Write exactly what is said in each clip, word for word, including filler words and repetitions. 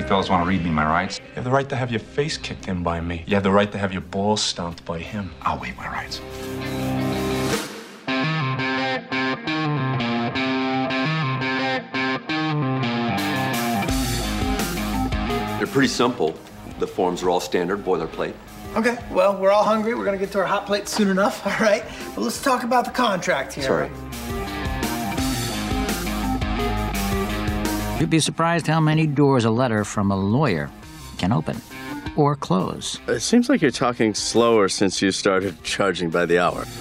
fellas want to read me my rights? You have the right to have your face kicked in by me. You have the right to have your balls stomped by him. I'll waive my rights. They're pretty simple. The forms are all standard boilerplate. Okay, well, we're all hungry. We're gonna get to our hot plate soon enough, all right? But let's talk about the contract here. Sorry. You'd be surprised how many doors a letter from a lawyer can open or close. It seems like you're talking slower since you started charging by the hour.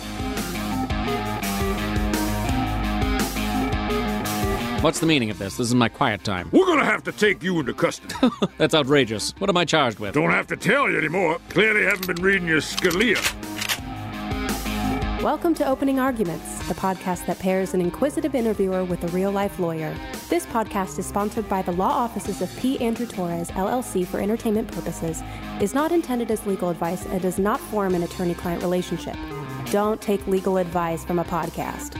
What's the meaning of this? This is my quiet time. We're gonna have to take you into custody. That's outrageous. What am I charged with? Don't have to tell you anymore. Clearly haven't been reading your Scalia. Welcome to Opening Arguments, the podcast that pairs an inquisitive interviewer with a real-life lawyer. This podcast is sponsored by the law offices of P. Andrew Torres, L L C for entertainment purposes, is not intended as legal advice, and does not form an attorney-client relationship. Don't take legal advice from a podcast.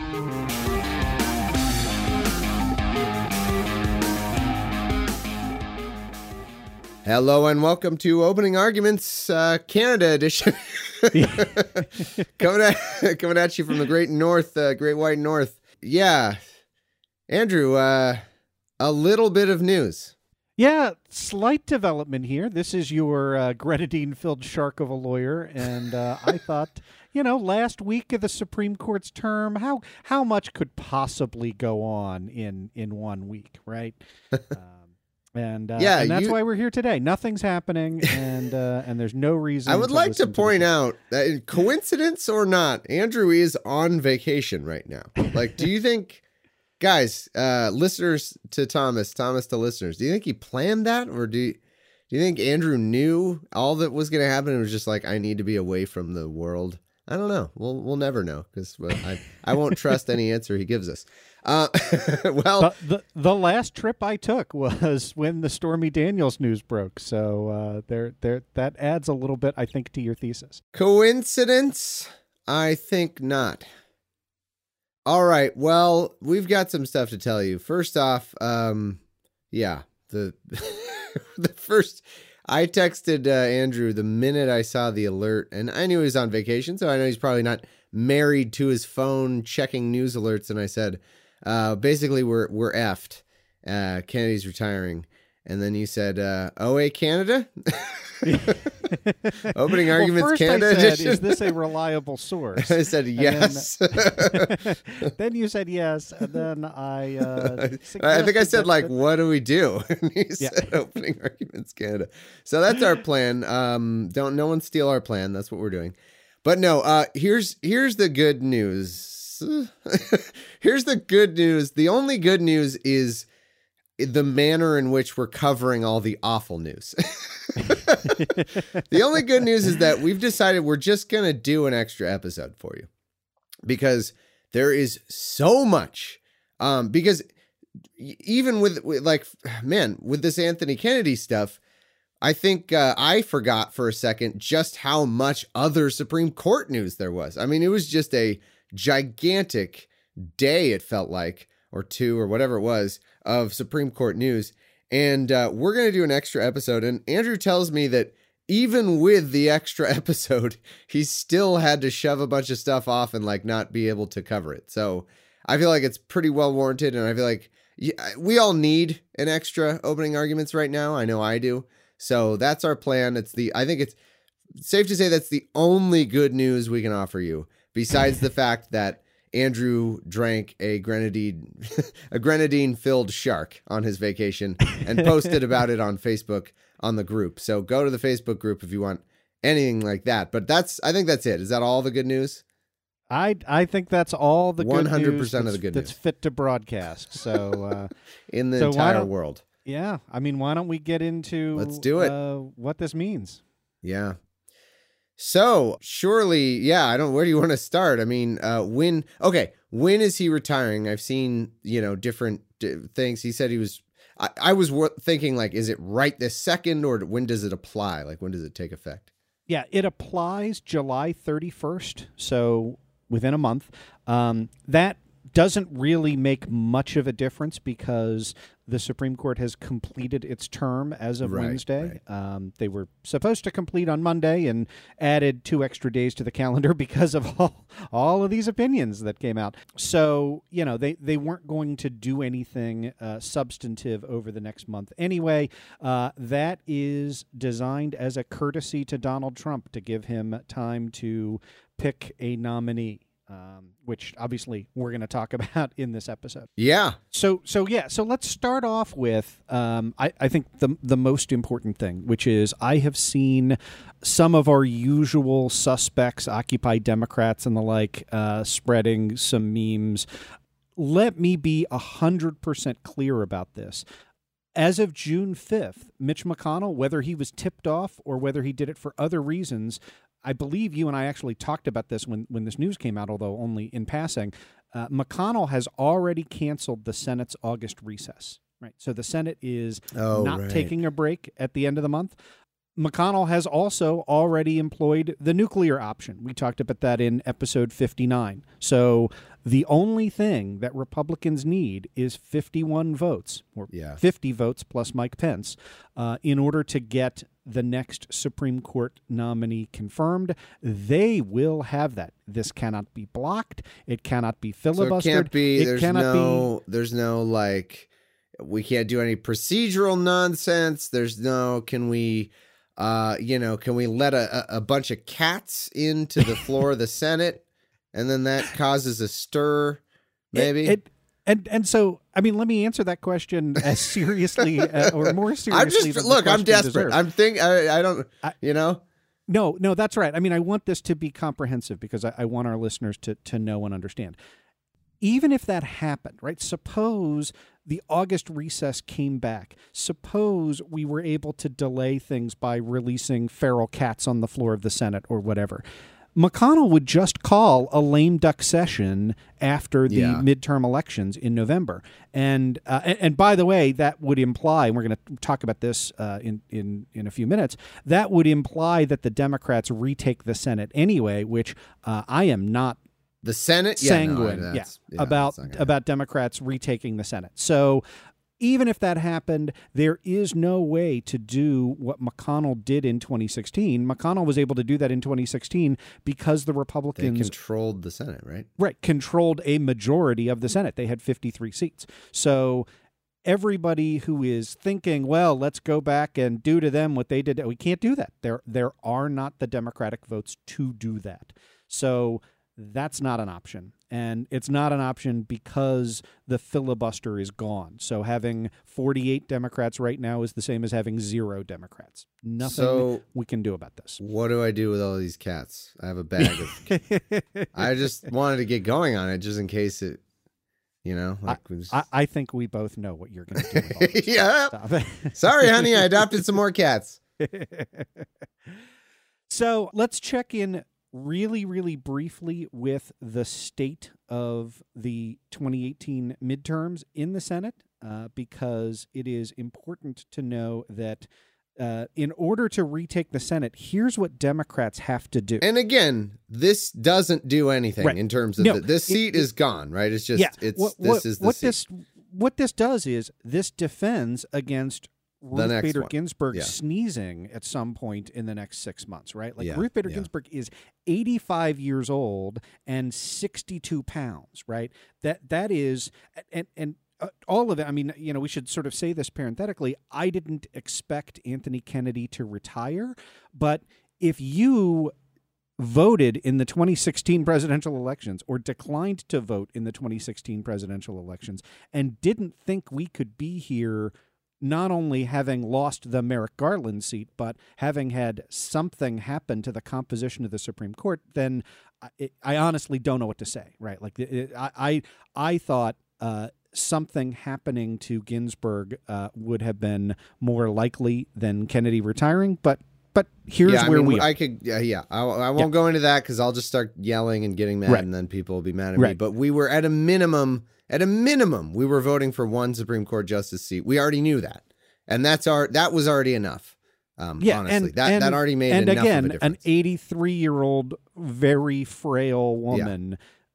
Hello and welcome to Opening Arguments, uh, Canada edition. coming at coming at you from the Great North, uh, Great White North. Yeah, Andrew, uh, a little bit of news. Yeah, slight development here. This is your uh, grenadine-filled shark of a lawyer, and uh, I thought, you know, last week of the Supreme Court's term, how how much could possibly go on in in one week, right? Um, And, uh, yeah, and that's you, why we're here today. Nothing's happening, and uh, and there's no reason. I would to like to point to out that, coincidence or not, Andrew is on vacation right now. Like, do you think, guys, uh, listeners to Thomas, Thomas to listeners, do you think he planned that, or do you, do you think Andrew knew all that was going to happen and was just like, I need to be away from the world? I don't know. We'll we'll never know because well, I I won't trust any answer he gives us. Uh, well, the, the the last trip I took was when the Stormy Daniels news broke. So uh, there there that adds a little bit, I think, to your thesis. Coincidence? I think not. All right. Well, we've got some stuff to tell you. First off, um, yeah, the the first. I texted uh, Andrew the minute I saw the alert, and I knew he was on vacation, so I know he's probably not married to his phone checking news alerts. And I said, uh, basically, we're we're effed. Uh, Kennedy's retiring. And then you said, uh, O A Canada? Opening Arguments well, first Canada I said, edition? Is this a reliable source? I said, yes. Then, then you said yes, and then I uh, I think I said, that, like, that, what do we do? And you yeah. said Opening Arguments Canada. So that's our plan. Um, don't no one steal our plan. That's what we're doing. But no, uh, here's here's the good news. Here's the good news. The only good news is the manner in which we're covering all the awful news. The only good news is that we've decided we're just going to do an extra episode for you because there is so much. Um, because even with, with like, man, with this Anthony Kennedy stuff, I think uh, I forgot for a second just how much other Supreme Court news there was. I mean, it was just a gigantic day, it felt like, or two or whatever it was, of Supreme Court news. And uh, we're going to do an extra episode. And Andrew tells me that even with the extra episode, he still had to shove a bunch of stuff off and like not be able to cover it. So I feel like it's pretty well warranted. And I feel like we all need an extra Opening Arguments right now. I know I do. So that's our plan. It's the, I think it's safe to say that's the only good news we can offer you, besides the fact that Andrew drank a grenadine, a grenadine-filled shark on his vacation and posted about it on Facebook on the group. So go to the Facebook group if you want anything like that. But that's, I think that's it. Is that all the good news? I I think that's all the one hundred percent good news of the good that's news. fit to broadcast. So uh, in the so entire world. Yeah. I mean, why don't we get into Let's do it. Uh, what this means? Yeah. So surely, yeah, I don't, where do you want to start? I mean, uh, when, okay, when is he retiring? I've seen, you know, different d- things. He said he was, I, I was w- thinking like, is it right this second or when does it apply? Like, when does it take effect? Yeah, it applies July thirty-first. So within a month. Um, that doesn't really make much of a difference because the Supreme Court has completed its term as of Right, Wednesday. Right. Um, they were supposed to complete on Monday and added two extra days to the calendar because of all, all of these opinions that came out. So, you know, they, they weren't going to do anything uh, substantive over the next month anyway. Uh, that is designed as a courtesy to Donald Trump to give him time to pick a nominee. Um, which obviously we're going to talk about in this episode. Yeah. So, so yeah. So let's start off with, um, I, I think the the most important thing, which is I have seen some of our usual suspects, Occupy Democrats and the like, uh, spreading some memes. Let me be a hundred percent clear about this. As of June fifth, Mitch McConnell, whether he was tipped off or whether he did it for other reasons, I believe you and I actually talked about this when, when this news came out, although only in passing. Uh, McConnell has already canceled the Senate's August recess. Right, so the Senate is oh, not right. taking a break at the end of the month. McConnell has also already employed the nuclear option. We talked about that in episode fifty-nine. So the only thing that Republicans need is fifty-one votes, or yeah. fifty votes plus Mike Pence, uh, in order to get the next Supreme Court nominee confirmed. They will have that. This cannot be blocked. It cannot be filibustered. So it can't be. It there's cannot no. be, There's no like. We can't do any procedural nonsense. There's no. Can we? Uh, you know, can we let a, a bunch of cats into the floor of the Senate, and then that causes a stir, maybe? It, it, and and so, I mean, let me answer that question as seriously uh, or more seriously. I'm just than the look. I'm question desperate. deserves. I'm think. I, I don't. I, you know. No, no, that's right. I mean, I want this to be comprehensive because I, I want our listeners to to know and understand. Even if that happened, right? Suppose the August recess came back. Suppose we were able to delay things by releasing feral cats on the floor of the Senate or whatever. McConnell would just call a lame duck session after the yeah. midterm elections in November. And, uh, and and by the way, that would imply, and we're going to talk about this uh, in, in, in a few minutes, that would imply that the Democrats retake the Senate anyway, which uh, I am not The Senate, sanguine, yeah, no, yeah, yeah, about about Democrats retaking the Senate. So even if that happened, there is no way to do what McConnell did in twenty sixteen. McConnell was able to do that in twenty sixteen because the Republicans they controlled the Senate, right? Right, controlled a majority of the Senate. They had fifty-three seats. So everybody who is thinking, well, let's go back and do to them what they did, we can't do that. There, there are not the Democratic votes to do that. So that's not an option. And it's not an option because the filibuster is gone. So having forty-eight Democrats right now is the same as having zero Democrats. Nothing so, we can do about this. What do I do with all these cats? I have a bag of... I just wanted to get going on it just in case it, you know. Like I, was... I, I think we both know what you're going to do with all this yeah. stuff. Sorry, honey, I adopted some more cats. So let's check in really, really briefly with the state of the twenty eighteen midterms in the Senate, uh, because it is important to know that uh, in order to retake the Senate, here's what Democrats have to do. And again, this doesn't do anything right. in terms of no, the, this seat it, is gone, right? It's just yeah, it's what, this what, is the what seat. this what this does is this defends against Ruth Bader one. Ginsburg yeah. sneezing at some point in the next six months, right? Like yeah, Ruth Bader yeah. Ginsburg is eighty-five years old and sixty-two pounds, right? That that is, and and uh, all of it. I mean, you know, we should sort of say this parenthetically. I didn't expect Anthony Kennedy to retire, but if you voted in the twenty sixteen presidential elections or declined to vote in the twenty sixteen presidential elections and didn't think we could be here, not only having lost the Merrick Garland seat, but having had something happen to the composition of the Supreme Court, then I, I honestly don't know what to say, right? Like it, I, I, I thought uh, something happening to Ginsburg uh, would have been more likely than Kennedy retiring, but but here's yeah, I where mean, we are. I could, yeah, yeah. I, I won't yeah. go into that because I'll just start yelling and getting mad, right. and then people will be mad at right. me. But we were at a minimum. At a minimum, we were voting for one Supreme Court justice seat. We already knew that. And that's our that was already enough. Um, yeah, honestly, and, that, and, that already made and enough again, of a difference. An eighty-three-year-old, very frail woman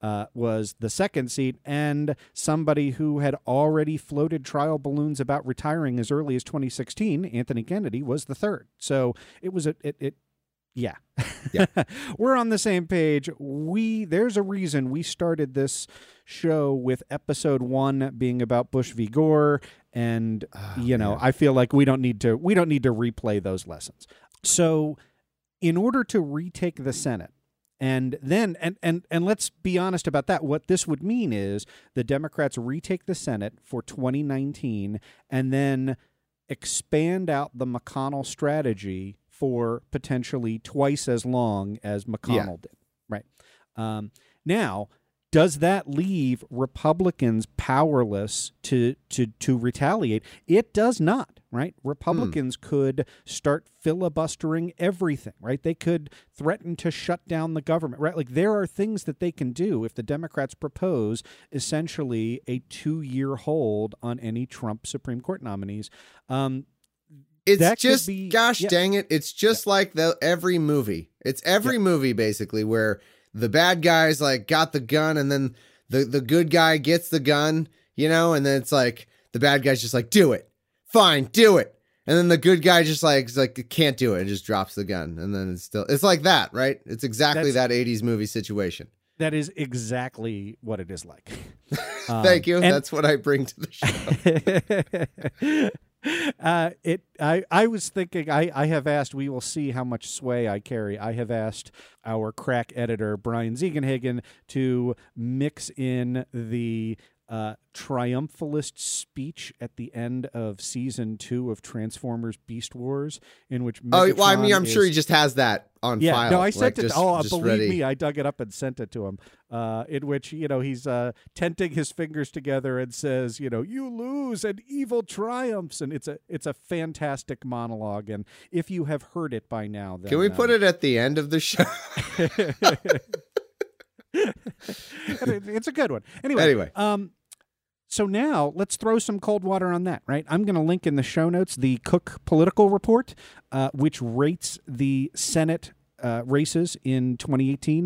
uh, was the second seat, and somebody who had already floated trial balloons about retiring as early as twenty sixteen, Anthony Kennedy, was the third. So it was a, it, it yeah. Yeah. We're on the same page. We there's a reason we started this show with episode one being about Bush v. Gore, and oh, you know, man. I feel like we don't need to we don't need to replay those lessons. So in order to retake the Senate, and then and and and let's be honest about that, what this would mean is the Democrats retake the Senate for twenty nineteen and then expand out the McConnell strategy for potentially twice as long as McConnell yeah. did. Right. Um, now, does that leave Republicans powerless to to to retaliate? It does not, right? Republicans hmm. could start filibustering everything, right? They could threaten to shut down the government, right? Like there are things that they can do if the Democrats propose essentially a two-year hold on any Trump Supreme Court nominees. Um, It's that just, be, gosh yeah. dang it. It's just yeah. like the every movie. It's every yeah. movie, basically, where the bad guy's like got the gun and then the, the good guy gets the gun, you know, and then it's like the bad guy's just like, do it. Fine, do it. And then the good guy just like, is like can't do it and just drops the gun. And then it's still, it's like that, right? It's exactly That's, that eighties movie situation. That is exactly what it is like. Thank um, you. And- That's what I bring to the show. Uh, it. I. I was thinking. I. I have asked. We will see how much sway I carry. I have asked our crack editor Brian Ziegenhagen to mix in the uh, triumphalist speech at the end of season two of Transformers: Beast Wars, in which Megatron oh, well, I mean, I'm is, sure he just has that on yeah, file. No, I sent like, it. Just, oh, just believe ready. me, I dug it up and sent it to him. Uh, in which you know he's uh, tenting his fingers together and says, you know, you lose and evil triumphs, and it's a it's a fantastic monologue. And if you have heard it by now, then can we um, put it at the end of the show? It's a good one. Anyway, anyway. Um, so now let's throw some cold water on that, right? I'm going to link in the show notes the Cook Political Report, uh, which rates the Senate uh, races in twenty eighteen.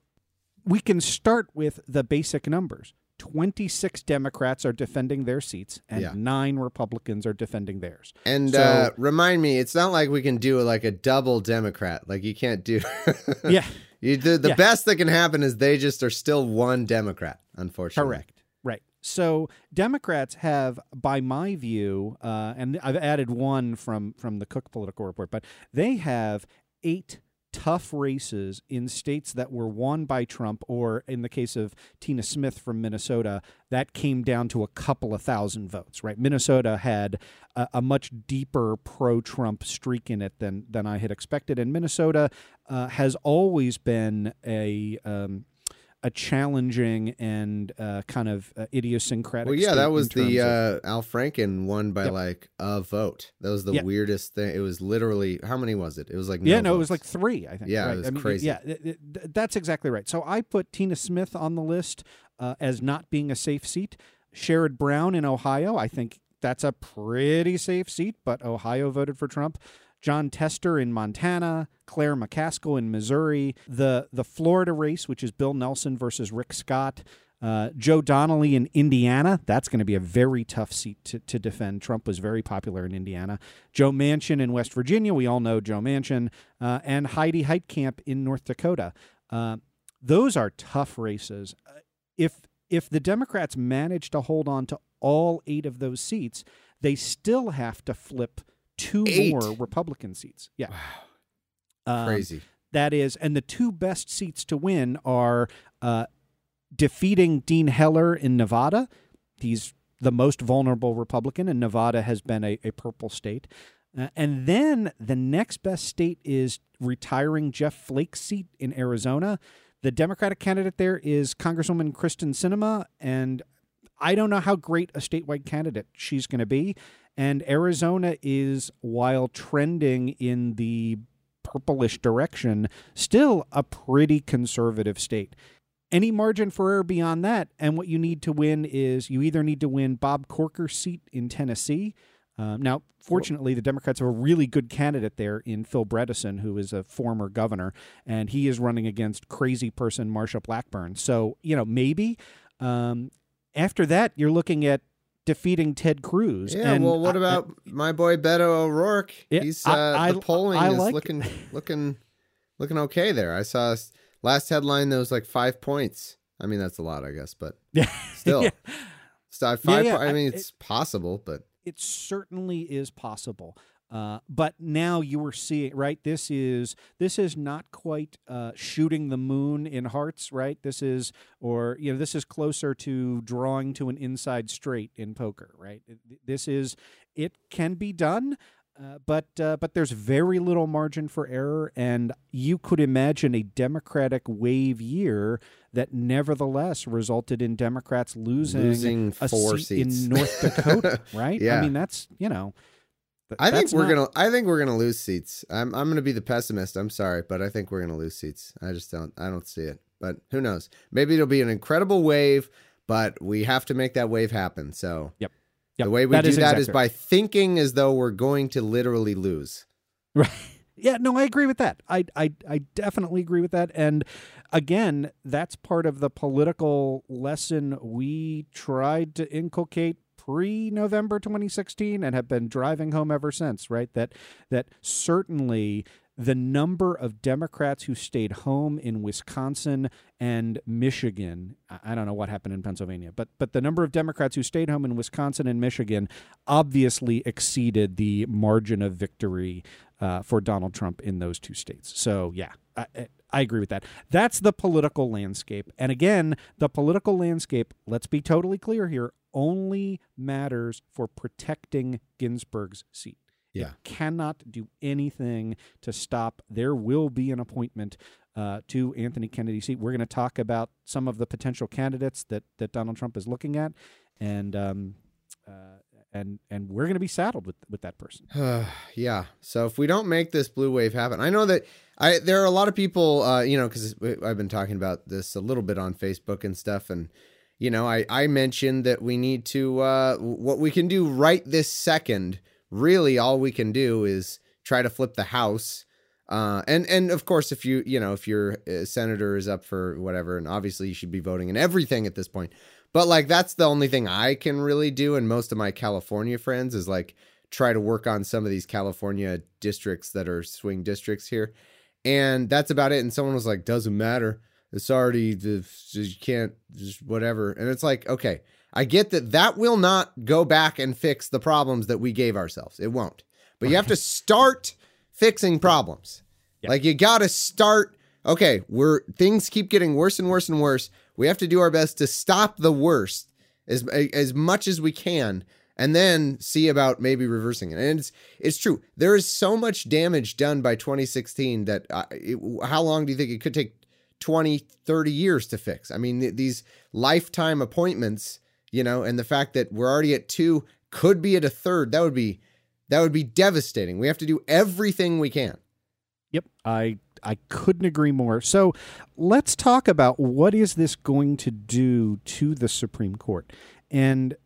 We can start with the basic numbers. twenty-six Democrats are defending their seats, and yeah. nine Republicans are defending theirs. And so, uh, remind me, it's not like we can do like a double Democrat. Like you can't do. yeah. You do, the yeah. best that can happen is they just are still one Democrat, unfortunately. Correct. Right. So Democrats have, by my view, uh, and I've added one from, from the Cook Political Report, but they have eight tough races in states that were won by Trump, or in the case of Tina Smith from Minnesota, that came down to a couple of thousand votes, right? Minnesota had a, a much deeper pro-Trump streak in it than than I had expected, and Minnesota uh, has always been a um, a challenging and uh, kind of uh, idiosyncratic. Well, yeah, state that was the of, uh, Al Franken won by yep. like a vote. That was the yep. weirdest thing. It was literally, how many was it? It was like no yeah, no, votes. it was like three. I think. Yeah, right? it was I mean, crazy. Yeah, it, it, that's exactly right. So I put Tina Smith on the list uh, as not being a safe seat. Sherrod Brown in Ohio, I think that's a pretty safe seat, but Ohio voted for Trump. John Tester in Montana, Claire McCaskill in Missouri, the the Florida race, which is Bill Nelson versus Rick Scott, uh, Joe Donnelly in Indiana. That's going to be a very tough seat to, to defend. Trump was very popular in Indiana. Joe Manchin in West Virginia. We all know Joe Manchin. Uh, and Heidi Heitkamp in North Dakota. Uh, those are tough races. Uh, if if the Democrats manage to hold on to all eight of those seats, they still have to flip two Eight. more Republican seats. Yeah. Wow. Um, Crazy. That is, and the two best seats to win are uh, defeating Dean Heller in Nevada. He's the most vulnerable Republican, and Nevada has been a, a purple state. Uh, and then the next best state is retiring Jeff Flake's seat in Arizona. The Democratic candidate there is Congresswoman Kristen Sinema, and I don't know how great a statewide candidate she's going to be. And Arizona is, while trending in the purplish direction, still a pretty conservative state. Any margin for error beyond that, and what you need to win is you either need to win Bob Corker's seat in Tennessee, Um, now, fortunately, the Democrats have a really good candidate there in Phil Bredesen, who is a former governor, and he is running against crazy person Marsha Blackburn. So, you know, maybe um, after that, you're looking at defeating Ted Cruz. Yeah, and well, what I, about I, my boy Beto O'Rourke? Yeah, He's uh, I, the polling I is like looking looking looking okay there. I saw last headline there was like five points. I mean, that's a lot, I guess, but still, yeah. still five. Yeah, yeah, I mean, I, it's it, possible, but it certainly is possible. Uh, but now you were seeing, right? This is this is not quite uh, shooting the moon in hearts, right? This is, or you know, this is closer to drawing to an inside straight in poker, right? This is, it can be done, uh, but uh, but there's very little margin for error, and you could imagine a Democratic wave year that nevertheless resulted in Democrats losing, losing a four seat seats in North Dakota, right? Yeah. I mean, that's, you know. I think we're not... gonna. I think we're gonna lose seats. I'm. I'm gonna be the pessimist. I'm sorry, but I think we're gonna lose seats. I just don't. I don't see it. But who knows? Maybe it'll be an incredible wave. But we have to make that wave happen. So yep. Yep. The way we that do is that exactly is by right. thinking as though we're going to literally lose. Right. Yeah. No, I agree with that. I. I. I definitely agree with that. And again, that's part of the political lesson we tried to inculcate pre-November twenty sixteen and have been driving home ever since, right? That that certainly the number of Democrats who stayed home in Wisconsin and Michigan, I don't know what happened in Pennsylvania, but but the number of Democrats who stayed home in Wisconsin and Michigan obviously exceeded the margin of victory uh, for Donald Trump in those two states. So, yeah, I, I agree with that. That's the political landscape. And again, the political landscape, let's be totally clear here, only matters for protecting Ginsburg's seat. Yeah. It cannot do anything to stop. There will be an appointment uh, to Anthony Kennedy's seat. We're going to talk about some of the potential candidates that, that Donald Trump is looking at, and um, uh, and and we're going to be saddled with with that person. Yeah. So if we don't make this blue wave happen, I know that I there are a lot of people, uh, you know, because I've been talking about this a little bit on Facebook and stuff, and you know, I, I mentioned that we need to, uh, what we can do right this second, really all we can do is try to flip the House. Uh, and, and of course, if you, you know, if your uh, senator is up for whatever, and obviously you should be voting in everything at this point, but like, that's the only thing I can really do. And most of my California friends is like, try to work on some of these California districts that are swing districts here. And that's about it. And someone was like, doesn't matter. It's already, you can't, just whatever. And it's like, okay, I get that that will not go back and fix the problems that we gave ourselves. It won't. But you have to start fixing problems. Yep. Like you got to start, okay, we're things keep getting worse and worse and worse. We have to do our best to stop the worst as as much as we can, and then see about maybe reversing it. And it's it's true. There is so much damage done by twenty sixteen that uh, it, how long do you think it could take? twenty, thirty years to fix. I mean, th- these lifetime appointments, you know, and the fact that we're already at two, could be at a third, that would be, that would be devastating. We have to do everything we can. Yep. I, I couldn't agree more. So let's talk about what is this going to do to the Supreme Court? And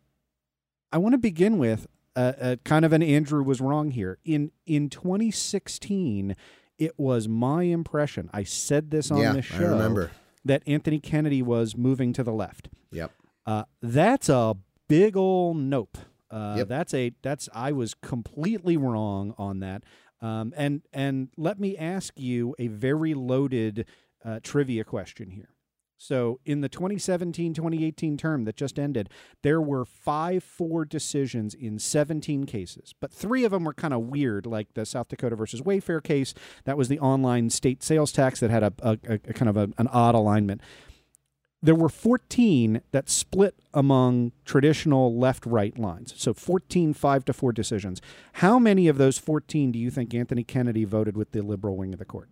I want to begin with uh, uh, kind of an Andrew was wrong here. In, in twenty sixteen, it was my impression, I said this on yeah, the show, I remember. that Anthony Kennedy was moving to the left. Yep. Uh, that's a big ol' nope. Uh, yep. That's a that's I was completely wrong on that. Um, and and let me ask you a very loaded uh, trivia question here. So in the twenty seventeen twenty eighteen term that just ended, there were five four decisions in seventeen cases, but three of them were kind of weird, like the South Dakota versus Wayfair case. That was the online state sales tax that had a, a, a kind of a, an odd alignment. There were fourteen that split among traditional left-right lines. So fourteen five to four decisions. How many of those fourteen do you think Anthony Kennedy voted with the liberal wing of the court?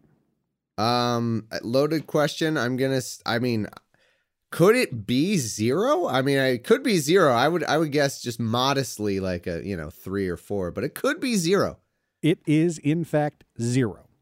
Um, loaded question. I'm gonna. I mean, could it be zero? I mean, it could be zero. I would. I would guess just modestly, like a you know three or four, but it could be zero. It is in fact zero.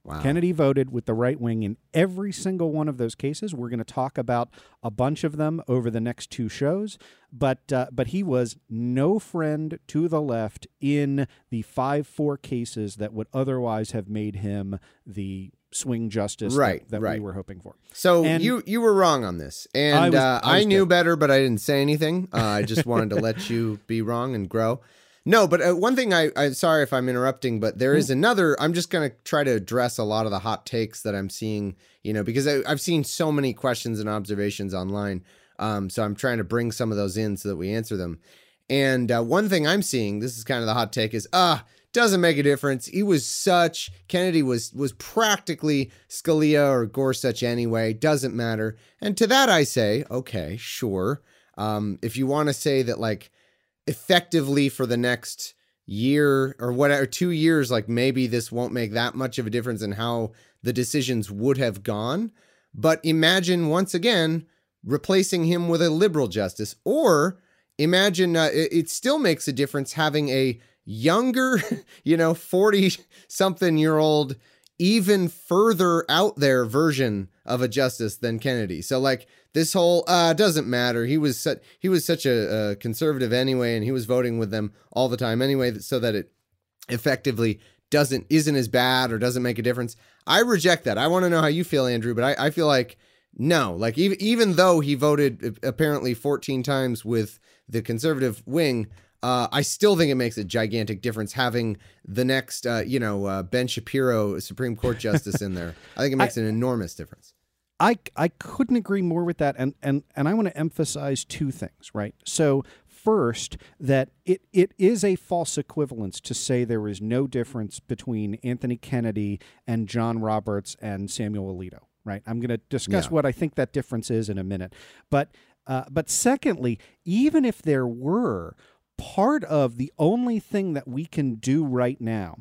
Wow. Kennedy voted with the right wing in every single one of those cases. We're going to talk about a bunch of them over the next two shows, but uh, but he was no friend to the left in the five four cases that would otherwise have made him the swing justice right, that, that right. we were hoping for. So and you you were wrong on this, and I, was, uh, I, I knew dead. better, but I didn't say anything. Uh, I just wanted to let you be wrong and grow. No, but uh, one thing I, I sorry if I'm interrupting, but there is another. I'm just going to try to address a lot of the hot takes that I'm seeing, you know, because I, I've seen so many questions and observations online. Um, so I'm trying to bring some of those in so that we answer them. And uh, one thing I'm seeing, this is kind of the hot take, is ah, doesn't make a difference. He was such Kennedy was was practically Scalia or Gorsuch anyway. Doesn't matter. And to that I say, okay, sure. Um, if you want to say that, like, effectively for the next year or whatever, two years, like maybe this won't make that much of a difference in how the decisions would have gone. But imagine once again replacing him with a liberal justice, or imagine uh, it, it still makes a difference having a younger, you know, forty something year old, even further out there version of a justice than Kennedy. So like this whole uh doesn't matter. He was such he was such a, a conservative anyway, and he was voting with them all the time anyway, so that it effectively doesn't isn't as bad or doesn't make a difference. I reject that. I want to know how you feel, Andrew, but I, I feel like no, like even even though he voted apparently fourteen times with the conservative wing, Uh, I still think it makes a gigantic difference having the next, uh, you know, uh, Ben Shapiro Supreme Court justice in there. I think it makes I, an enormous difference. I I couldn't agree more with that, and and and I want to emphasize two things, right? So first, that it it is a false equivalence to say there is no difference between Anthony Kennedy and John Roberts and Samuel Alito, right? I'm going to discuss yeah. what I think that difference is in a minute, but uh, but secondly, even if there were, part of the only thing that we can do right now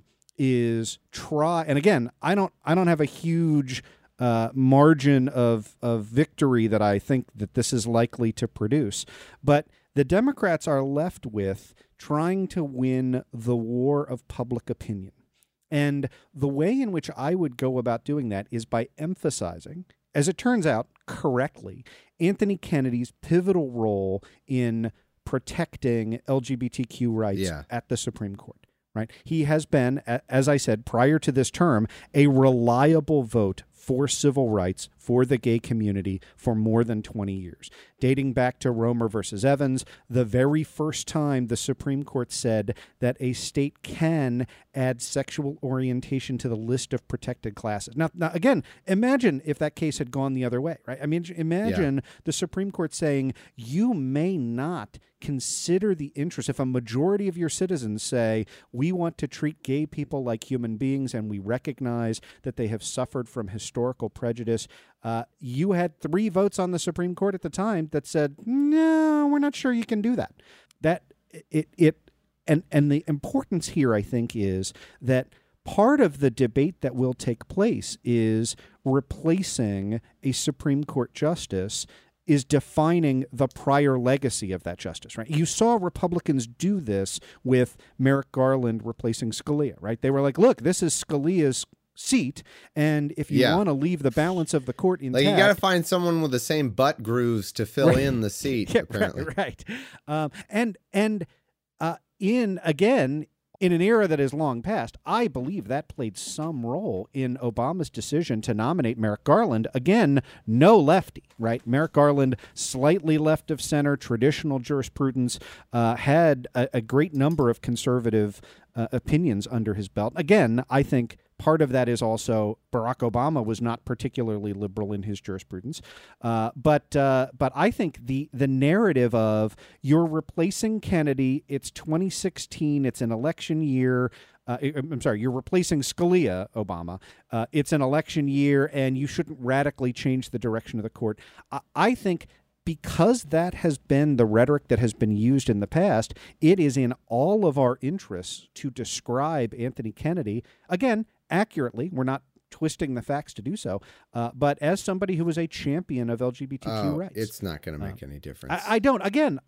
is try, and again, I don't I don't have a huge uh, margin of of victory that I think that this is likely to produce, but the Democrats are left with trying to win the war of public opinion. And the way in which I would go about doing that is by emphasizing, as it turns out correctly, Anthony Kennedy's pivotal role in protecting L G B T Q rights yeah. at the Supreme Court, right? He has been, as I said, prior to this term, a reliable vote for civil rights for the gay community for more than twenty years. Dating back to Romer versus Evans, the very first time the Supreme Court said that a state can add sexual orientation to the list of protected classes. Now, now again, imagine if that case had gone the other way, right? I mean, imagine yeah. the Supreme Court saying you may not consider the interest. If a majority of your citizens say, we want to treat gay people like human beings and we recognize that they have suffered from historical prejudice, uh, you had three votes on the Supreme Court at the time that said, no, we're not sure you can do that. That it, it, and, and the importance here, I think, is that part of the debate that will take place is replacing a Supreme Court justice is defining the prior legacy of that justice, right? You saw Republicans do this with Merrick Garland replacing Scalia, right? They were like, look, this is Scalia's seat, and if you yeah. want to leave the balance of the court intact... Like, you got to find someone with the same butt grooves to fill right. in the seat, yeah, apparently. Right, right. Um, and, and uh, in, again... in an era that is long past, I believe that played some role in Obama's decision to nominate Merrick Garland. Again, no lefty, right? Merrick Garland, slightly left of center, traditional jurisprudence, uh, had a, a great number of conservative uh, opinions under his belt. Again, I think part of that is also Barack Obama was not particularly liberal in his jurisprudence. Uh, but uh, but I think the the narrative of you're replacing Kennedy, it's twenty sixteen, it's an election year. Uh, I'm sorry, you're replacing Scalia, Obama. Uh, it's an election year, and you shouldn't radically change the direction of the court. I, I think because that has been the rhetoric that has been used in the past, it is in all of our interests to describe Anthony Kennedy, again, accurately. We're not twisting the facts to do so, uh, but as somebody who was a champion of L G B T Q oh, rights. It's not going to make uh, any difference. I, I don't, again, I don't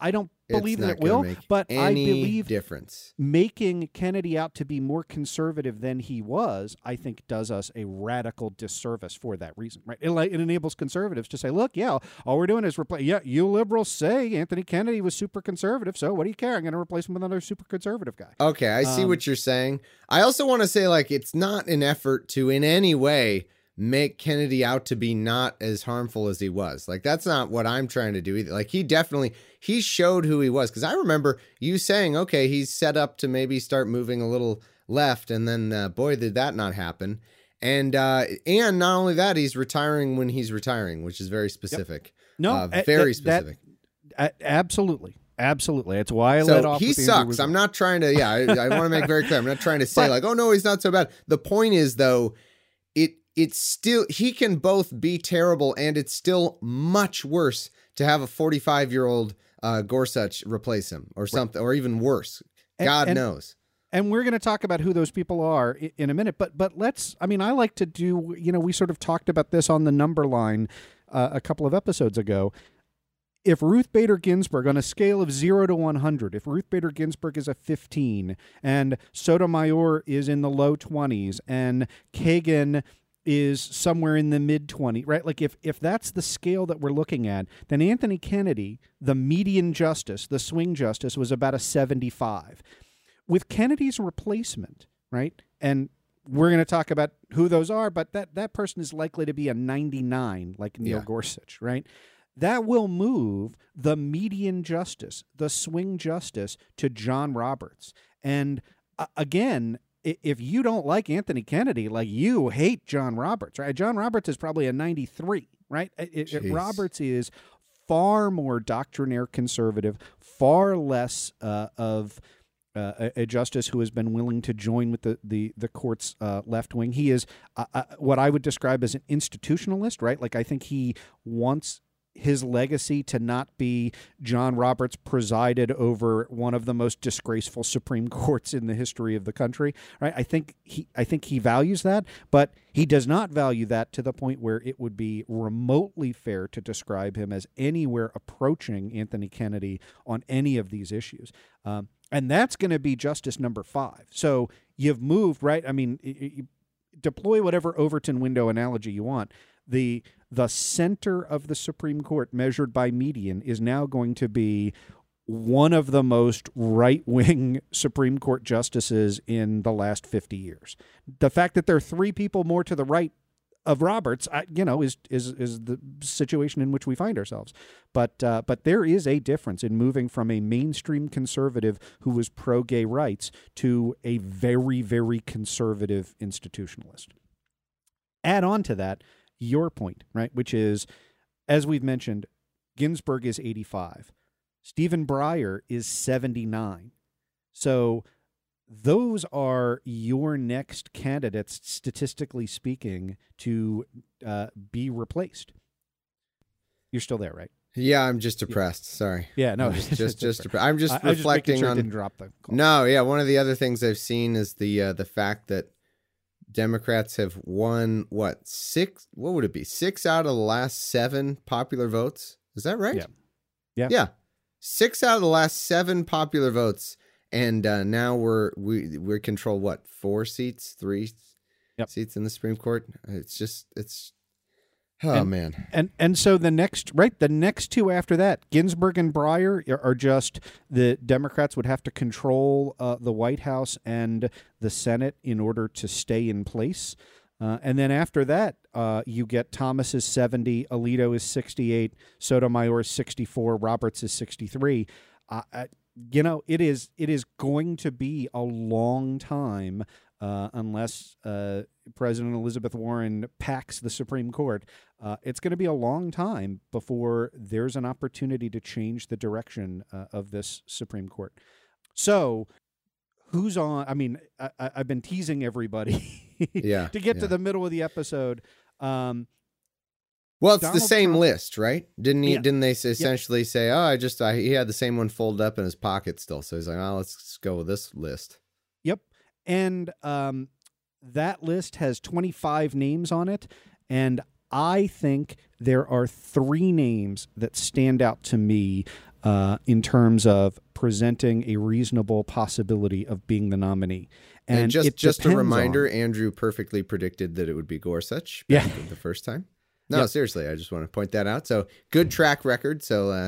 believe it's that it not gonna will, make but I any believe difference. making Kennedy out to be more conservative than he was, I think, does us a radical disservice for that reason, right? It, like, it enables conservatives to say, look, yeah, all we're doing is replace. Yeah, you liberals say Anthony Kennedy was super conservative, so what do you care? I'm going to replace him with another super conservative guy. Okay, I see Um, what you're saying. I also want to say, like, it's not an effort to in any way make Kennedy out to be not as harmful as he was. Like, that's not what I'm trying to do either. Like, he definitely, he showed who he was. Because I remember you saying, okay, he's set up to maybe start moving a little left. And then, uh, boy, did that not happen. And uh, and not only that, he's retiring when he's retiring, which is very specific. Yep. No, uh, uh, very that, specific. That, uh, absolutely. Absolutely. That's why I so let off he with Andrew sucks. Rizzo. I'm not trying to, yeah, I, I want to make very clear. I'm not trying to say But- like, oh, no, he's not so bad. The point is, though, it it's still, he can both be terrible and it's still much worse to have a forty-five-year-old uh, Gorsuch replace him or something, or even worse. And- God and- knows. And we're going to talk about who those people are i- in a minute. But but let's, I mean, I like to do, you know, we sort of talked about this on the number line uh, a couple of episodes ago. If Ruth Bader Ginsburg, on a scale of zero to one hundred, if Ruth Bader Ginsburg is a fifteen and Sotomayor is in the low twenties and Kagan is somewhere in the mid twenties, right? Like if if that's the scale that we're looking at, then Anthony Kennedy, the median justice, the swing justice, was about a seventy-five. With Kennedy's replacement, right? And we're going to talk about who those are, but that, that person is likely to be a ninety-nine, like Neil Yeah. Gorsuch, right? That will move the median justice, the swing justice, to John Roberts. And uh, again, i- if you don't like Anthony Kennedy, like you hate John Roberts, right? John Roberts is probably a ninety-three, right? It, it, Jeez. Roberts is far more doctrinaire conservative, far less uh, of uh, a, a justice who has been willing to join with the the, the court's uh, left wing. He is uh, uh, what I would describe as an institutionalist, right? Like I think he wants his legacy to not be John Roberts presided over one of the most disgraceful Supreme Courts in the history of the country, right? I think he, I think he values that, but he does not value that to the point where it would be remotely fair to describe him as anywhere approaching Anthony Kennedy on any of these issues. Um, and that's going to be justice number five. So you've moved, right? I mean, you, you deploy whatever Overton window analogy you want. The the center of the Supreme Court, measured by median, is now going to be one of the most right-wing Supreme Court justices in the last fifty years. The fact that there are three people more to the right of Roberts, I, you know, is is is the situation in which we find ourselves. But uh, but there is a difference in moving from a mainstream conservative who was pro-gay rights to a very, very conservative institutionalist. Add on to that your point, right, which is, as we've mentioned, Ginsburg is eighty-five. Stephen Breyer is seventy-nine. So those are your next candidates, statistically speaking, to uh, be replaced. You're still there, right? Yeah, I'm just depressed. Sorry. Yeah, no, I'm just just, just fair. depre- I'm just I- I was just making reflecting sure it on. didn't drop the call. No, yeah. One of the other things I've seen is the uh, the fact that Democrats have won what six? What would it be? Six out of the last seven popular votes. Is that right? Yeah. Yeah. Yeah. Six out of the last seven popular votes, and uh, now we're we we control what four seats, three Yep. seats in the Supreme Court. It's just it's. Oh and, man. And and so the next right, the next two after that, Ginsburg and Breyer are, are just the Democrats would have to control uh, the White House and the Senate in order to stay in place. Uh, and then after that, uh, you get Thomas is seventy, Alito is sixty-eight, Sotomayor is sixty-four, Roberts is sixty-three. Uh, I, you know, it is it is going to be a long time uh, unless uh, President Elizabeth Warren packs the Supreme Court. Uh, it's going to be a long time before there's an opportunity to change the direction uh, of this Supreme Court. So who's on? I mean, I, I, I've been teasing everybody Yeah, to get yeah. to the middle of the episode. Um, Well, it's Donald the same Trump- list, right? Didn't he? Yeah. Didn't they s- essentially say, "Oh, I just I, he had the same one folded up in his pocket still"? So he's like, "Oh, let's just go with this list." Yep. And um, that list has twenty-five names on it. And I think there are three names that stand out to me uh, in terms of presenting a reasonable possibility of being the nominee. And, And just it just a depends reminder, on- Andrew perfectly predicted that it would be Gorsuch Yeah. back the first time. No, Yep. seriously, I just want to point that out. So good track record. So uh,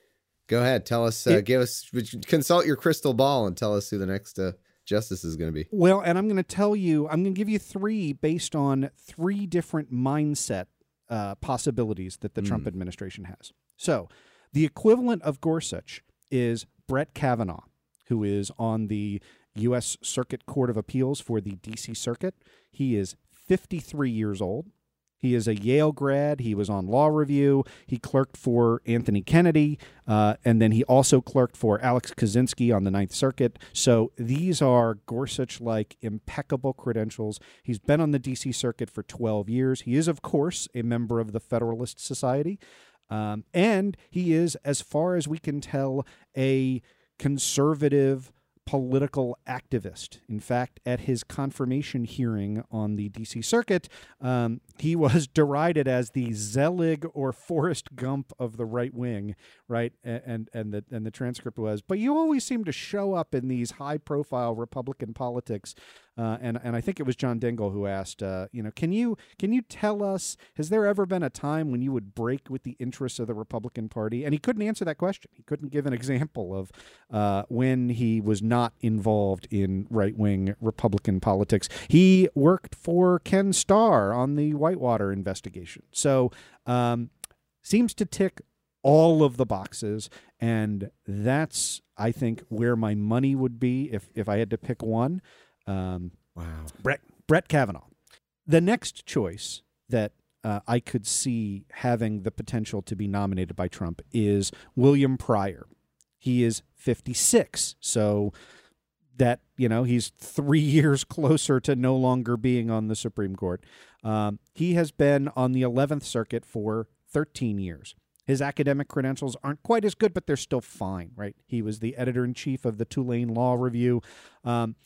go ahead, tell us, uh, It- give us, consult your crystal ball and tell us who the next uh, justice is going to be. Well, and I'm going to tell you, I'm going to give you three based on three different mindset uh, possibilities that the Trump administration has. So the equivalent of Gorsuch is Brett Kavanaugh, who is on the U S Circuit Court of Appeals for the D C Circuit. He is fifty-three years old. He is a Yale grad. He was on Law Review. He clerked for Anthony Kennedy, uh, and then he also clerked for Alex Kaczynski on the Ninth Circuit. So these are Gorsuch-like impeccable credentials. He's been on the D C Circuit for twelve years. He is, of course, a member of the Federalist Society, um, and he is, as far as we can tell, a conservative political activist. In fact, at his confirmation hearing on the D C Circuit, um, he was derided as the Zelig or Forrest Gump of the right wing, right? And and, and the and the transcript was, but you always seem to show up in these high-profile Republican politics. Uh, and and I think it was John Dingell who asked, uh, you know, can you can you tell us, has there ever been a time when you would break with the interests of the Republican Party? And he couldn't answer that question. He couldn't give an example of uh, when he was not involved in right-wing Republican politics. He worked for Ken Starr on the Whitewater investigation. So um, seems to tick all of the boxes, and that's, I think, where my money would be if if I had to pick one. Um, wow. Brett, Brett Kavanaugh. The next choice that uh, I could see having the potential to be nominated by Trump is William Pryor. He is fifty-six, so that, you know, he's three years closer to no longer being on the Supreme Court. Um, he has been on the eleventh Circuit for thirteen years. His academic credentials aren't quite as good, but they're still fine, right? He was the editor-in-chief of the Tulane Law Review. Um,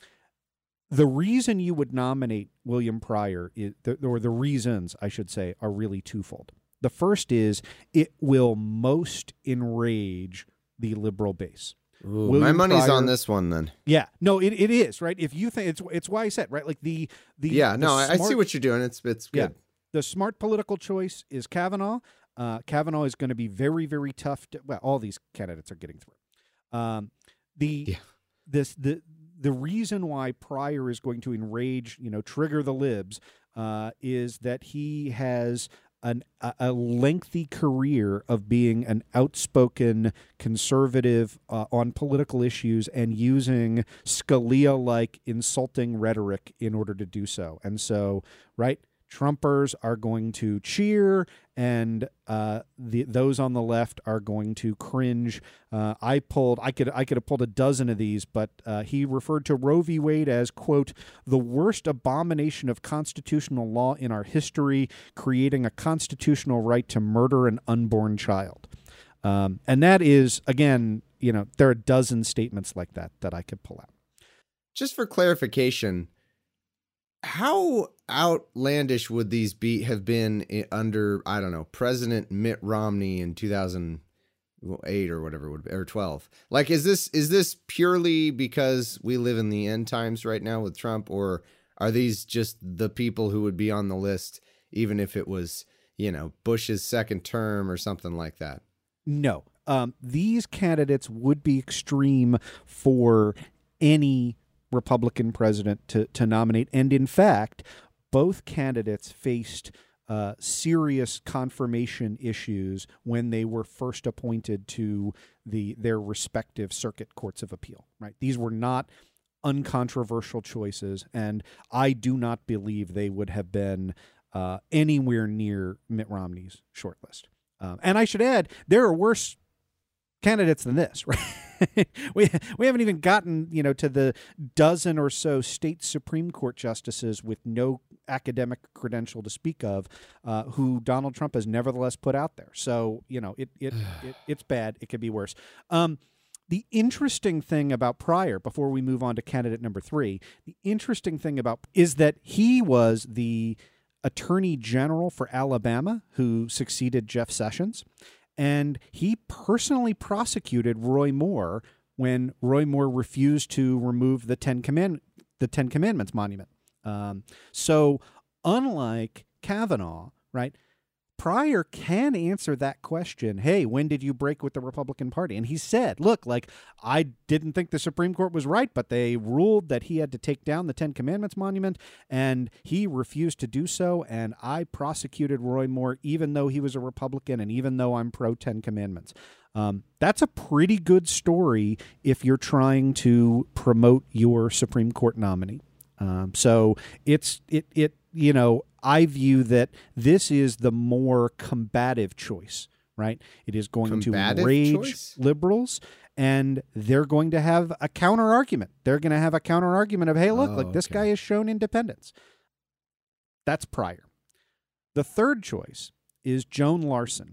The reason you would nominate William Pryor, is, or the reasons, I should say, are really twofold. The first is it will most enrage the liberal base. Ooh, my money's Pryor, on this one then. Yeah, no, it, it is, right? If you think it's it's why I said, right, like the the yeah, the no, smart, I see what you're doing. It's it's good. Yeah, the smart political choice is Kavanaugh. Uh, Kavanaugh is going to be very very tough. To, well, all these candidates are getting through. Um, the yeah. this the. The reason why Pryor is going to enrage, you know, trigger the libs, uh, is that he has an, a, a lengthy career of being an outspoken conservative uh, on political issues and using Scalia-like insulting rhetoric in order to do so. And so, right, Trumpers are going to cheer, and uh, the those on the left are going to cringe. Uh, I pulled, I could, I could have pulled a dozen of these, but uh, he referred to Roe v. Wade as, quote, the worst abomination of constitutional law in our history, creating a constitutional right to murder an unborn child. Um, and that is, again, you know, there are a dozen statements like that that I could pull out. Just for clarification, how outlandish would these be have been under, I don't know, President Mitt Romney in two thousand eight or whatever it would be, or twelve? Like, is this is this purely because we live in the end times right now with Trump, or are these just the people who would be on the list even if it was, you know, Bush's second term or something like that? No. Um, these candidates would be extreme for any Republican president to, to nominate. And in fact, both candidates faced uh, serious confirmation issues when they were first appointed to the their respective circuit courts of appeal. Right? These were not uncontroversial choices, and I do not believe they would have been uh, anywhere near Mitt Romney's shortlist. Um, and I should add, there are worse candidates than this, right? we we haven't even gotten, you know, to the dozen or so state Supreme Court justices with no academic credential to speak of, uh, who Donald Trump has nevertheless put out there. So, you know, it it, it it's bad. It could be worse. Um, the interesting thing about Pryor, before we move on to candidate number three, the interesting thing about is that he was the Attorney General for Alabama who succeeded Jeff Sessions. and he personally prosecuted Roy Moore when Roy Moore refused to remove the Ten Command the Ten Commandments monument. Um, so unlike Kavanaugh, right, Pryor can answer that question. Hey, when did you break with the Republican Party? And he said, look, like, I didn't think the Supreme Court was right, but they ruled that he had to take down the Ten Commandments monument, and he refused to do so. And I prosecuted Roy Moore, even though he was a Republican and even though I'm pro Ten Commandments. Um, that's a pretty good story if you're trying to promote your Supreme Court nominee. Um, so it's it it you know, I view that this is the more combative choice, right? It is going combative to enrage choice? liberals, and they're going to have a counter argument. They're going to have a counter argument of, hey, look, oh, like this okay. guy has shown independence. That's Pryor. The third choice is Joan Larsen.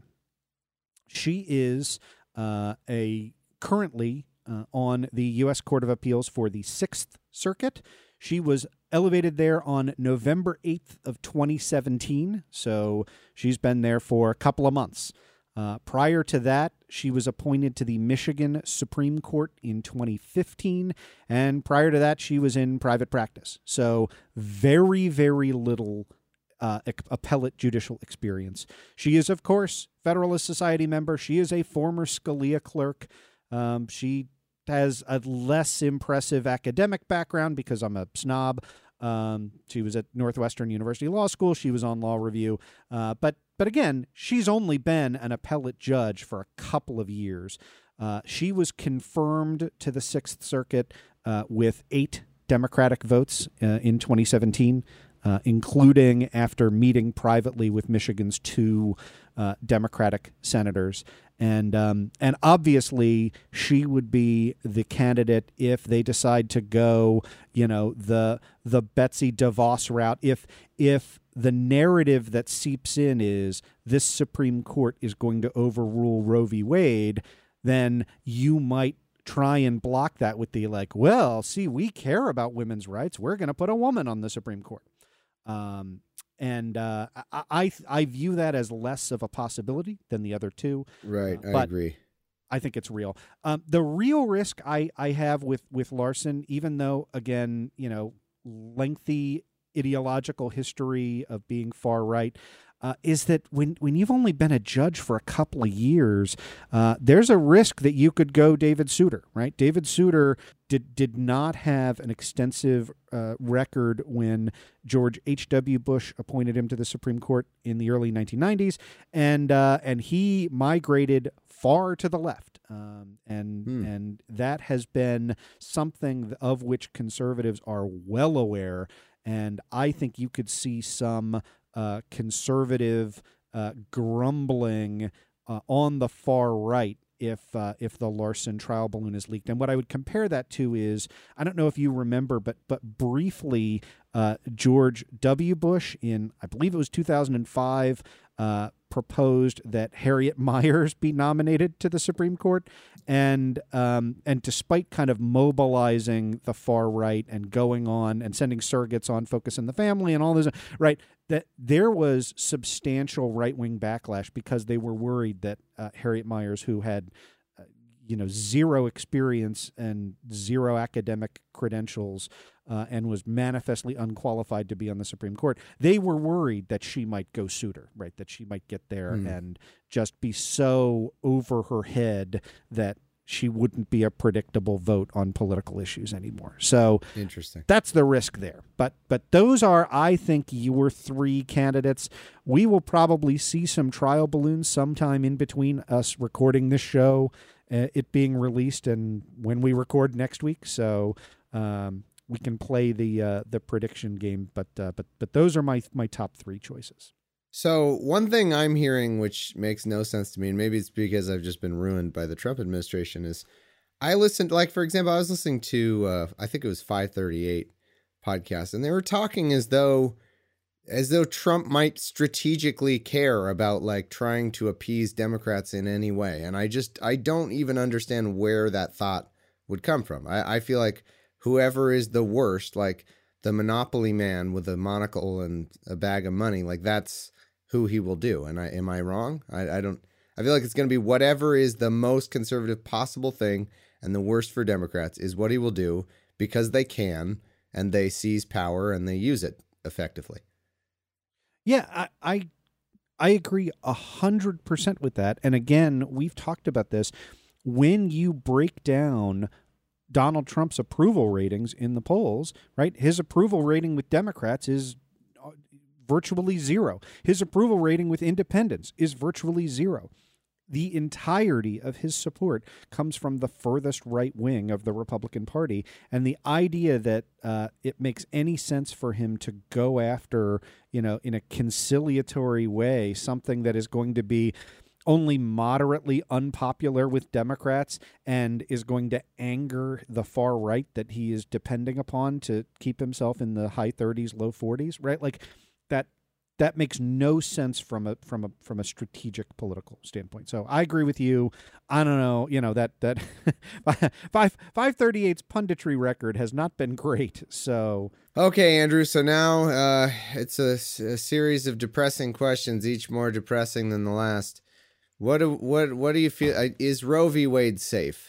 She is uh, a currently uh, on the U S Court of Appeals for the Sixth Circuit. She was elevated there on November eighth of twenty seventeen, so she's been there for a couple of months. Uh, prior to that, she was appointed to the Michigan Supreme Court in twenty fifteen, and prior to that, she was in private practice. So very, very little uh, appellate judicial experience. She is, of course, Federalist Society member. She is a former Scalia clerk. Um, she has a less impressive academic background because I'm a snob. Um, she was at Northwestern University Law School. She was on Law Review. Uh, but but again, she's only been an appellate judge for a couple of years. Uh, she was confirmed to the Sixth Circuit uh, with eight Democratic votes uh, in twenty seventeen, uh, including after meeting privately with Michigan's two uh, Democratic senators. And um, and obviously she would be the candidate if they decide to go, you know, the the Betsy DeVos route. If if the narrative that seeps in is this Supreme Court is going to overrule Roe v. Wade, then you might try and block that with the like, well, see, we care about women's rights. We're going to put a woman on the Supreme Court. Um, And uh, I, I I view that as less of a possibility than the other two. Right, uh, I but agree. I think it's real. Um, the real risk I, I have with, with Larsen, even though, again, you know, lengthy ideological history of being far right, uh, is that when, when you've only been a judge for a couple of years, uh, there's a risk that you could go David Souter, right? David Souter did did not have an extensive uh, record when George H W. Bush appointed him to the Supreme Court in the early nineteen nineties, and uh, and he migrated far to the left, um, and hmm. and that has been something of which conservatives are well aware, and I think you could see some Uh, conservative uh, grumbling uh, on the far right if uh, if the Larsen trial balloon is leaked. And what I would compare that to is, I don't know if you remember, but but briefly, uh, George W. Bush in, I believe it was two thousand five, uh, proposed that Harriet Miers be nominated to the Supreme Court. And um, and despite kind of mobilizing the far right and going on and sending surrogates on Focus on the Family and all this, right, that there was substantial right-wing backlash because they were worried that uh, Harriet Miers, who had uh, you know zero experience and zero academic credentials uh, and was manifestly unqualified to be on the Supreme Court, they were worried that she might go Souter, right, that she might get there mm. and just be so over her head that she wouldn't be a predictable vote on political issues anymore. So interesting. That's the risk there. But but those are, I think, your three candidates. We will probably see some trial balloons sometime in between us recording this show, uh, it being released, and when we record next week. So um, we can play the uh, the prediction game. But uh, but but those are my my top three choices. So one thing I'm hearing, which makes no sense to me, and maybe it's because I've just been ruined by the Trump administration, is I listened, like, for example, I was listening to, uh, I think it was five thirty-eight podcast, and they were talking as though, as though Trump might strategically care about, like, trying to appease Democrats in any way. And I just, I don't even understand where that thought would come from. I, I feel like whoever is the worst, like the monopoly man with a monocle and a bag of money, like that's who he will do. And I, am I wrong? I, I don't, I feel like it's going to be whatever is the most conservative possible thing, and the worst for Democrats is what he will do because they can, and they seize power and they use it effectively. Yeah, I I, I agree a hundred percent with that. And again, we've talked about this. When you break down Donald Trump's approval ratings in the polls, right? His approval rating with Democrats is virtually zero. His approval rating with independents is virtually zero. The entirety of his support comes from the furthest right wing of the Republican Party. And the idea that uh, it makes any sense for him to go after, you know, in a conciliatory way, something that is going to be only moderately unpopular with Democrats and is going to anger the far right that he is depending upon to keep himself in the high thirties, low forties, right? Like that. That makes no sense from a from a from a strategic political standpoint. So I agree with you. I don't know, you know, that that five five thirty eight's punditry record has not been great. So okay, Andrew. So now uh, it's a, a series of depressing questions, each more depressing than the last. What do, what what do you feel? Is Roe v. Wade safe?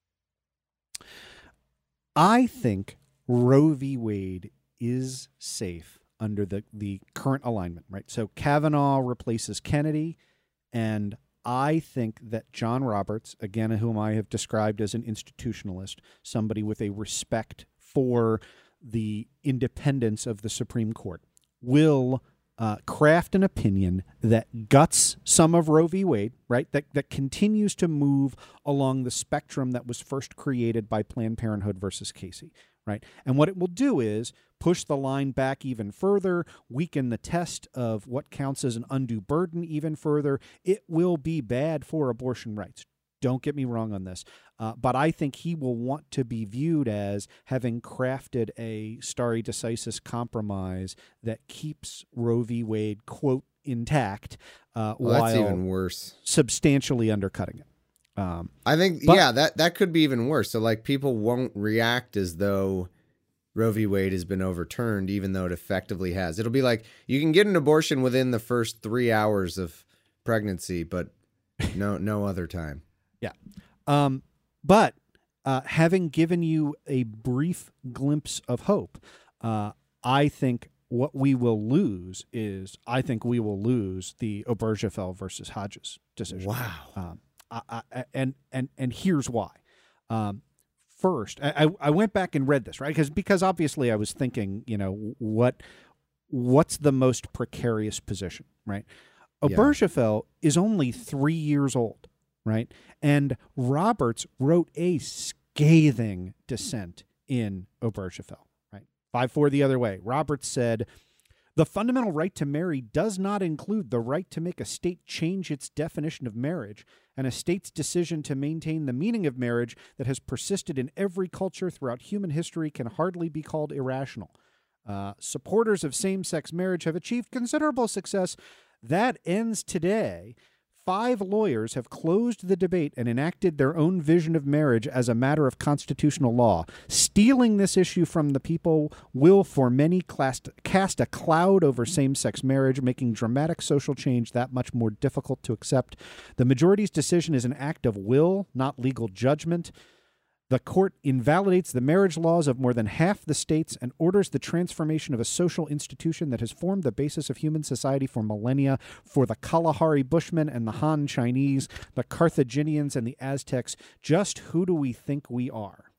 I think Roe v. Wade is safe under the, the current alignment, right? So Kavanaugh replaces Kennedy, and I think that John Roberts, again, whom I have described as an institutionalist, somebody with a respect for the independence of the Supreme Court, will uh, craft an opinion that guts some of Roe v. Wade, right? That that continues to move along the spectrum that was first created by Planned Parenthood versus Casey, right? And what it will do is push the line back even further, weaken the test of what counts as an undue burden even further. It will be bad for abortion rights. Don't get me wrong on this. Uh, but I think he will want to be viewed as having crafted a stare decisis compromise that keeps Roe v. Wade, quote, intact, uh, well, that's while even worse. Substantially undercutting it. Um, I think, but, yeah, that, that could be even worse. So, like, people won't react as though Roe v. Wade has been overturned, even though it effectively has. It'll be like you can get an abortion within the first three hours of pregnancy, but no, no other time. Yeah. Um, but uh, having given you a brief glimpse of hope, uh, I think what we will lose is I think we will lose the Obergefell versus Hodges decision. Wow. Um, I, I, and and and here's why. Um, first, I, I went back and read this, right? Because because obviously I was thinking, you know, what what's the most precarious position, right? Obergefell yeah. is only three years old, right? And Roberts wrote a scathing dissent in Obergefell, right? five four the other way. Roberts said, the fundamental right to marry does not include the right to make a state change its definition of marriage, and a state's decision to maintain the meaning of marriage that has persisted in every culture throughout human history can hardly be called irrational. Uh, supporters of same-sex marriage have achieved considerable success. That ends today. Five lawyers have closed the debate and enacted their own vision of marriage as a matter of constitutional law. Stealing this issue from the people will, for many, cast a cloud over same-sex marriage, making dramatic social change that much more difficult to accept. The majority's decision is an act of will, not legal judgment. The court invalidates the marriage laws of more than half the states and orders the transformation of a social institution that has formed the basis of human society for millennia. For the Kalahari Bushmen and the Han Chinese, the Carthaginians and the Aztecs, just who do we think we are?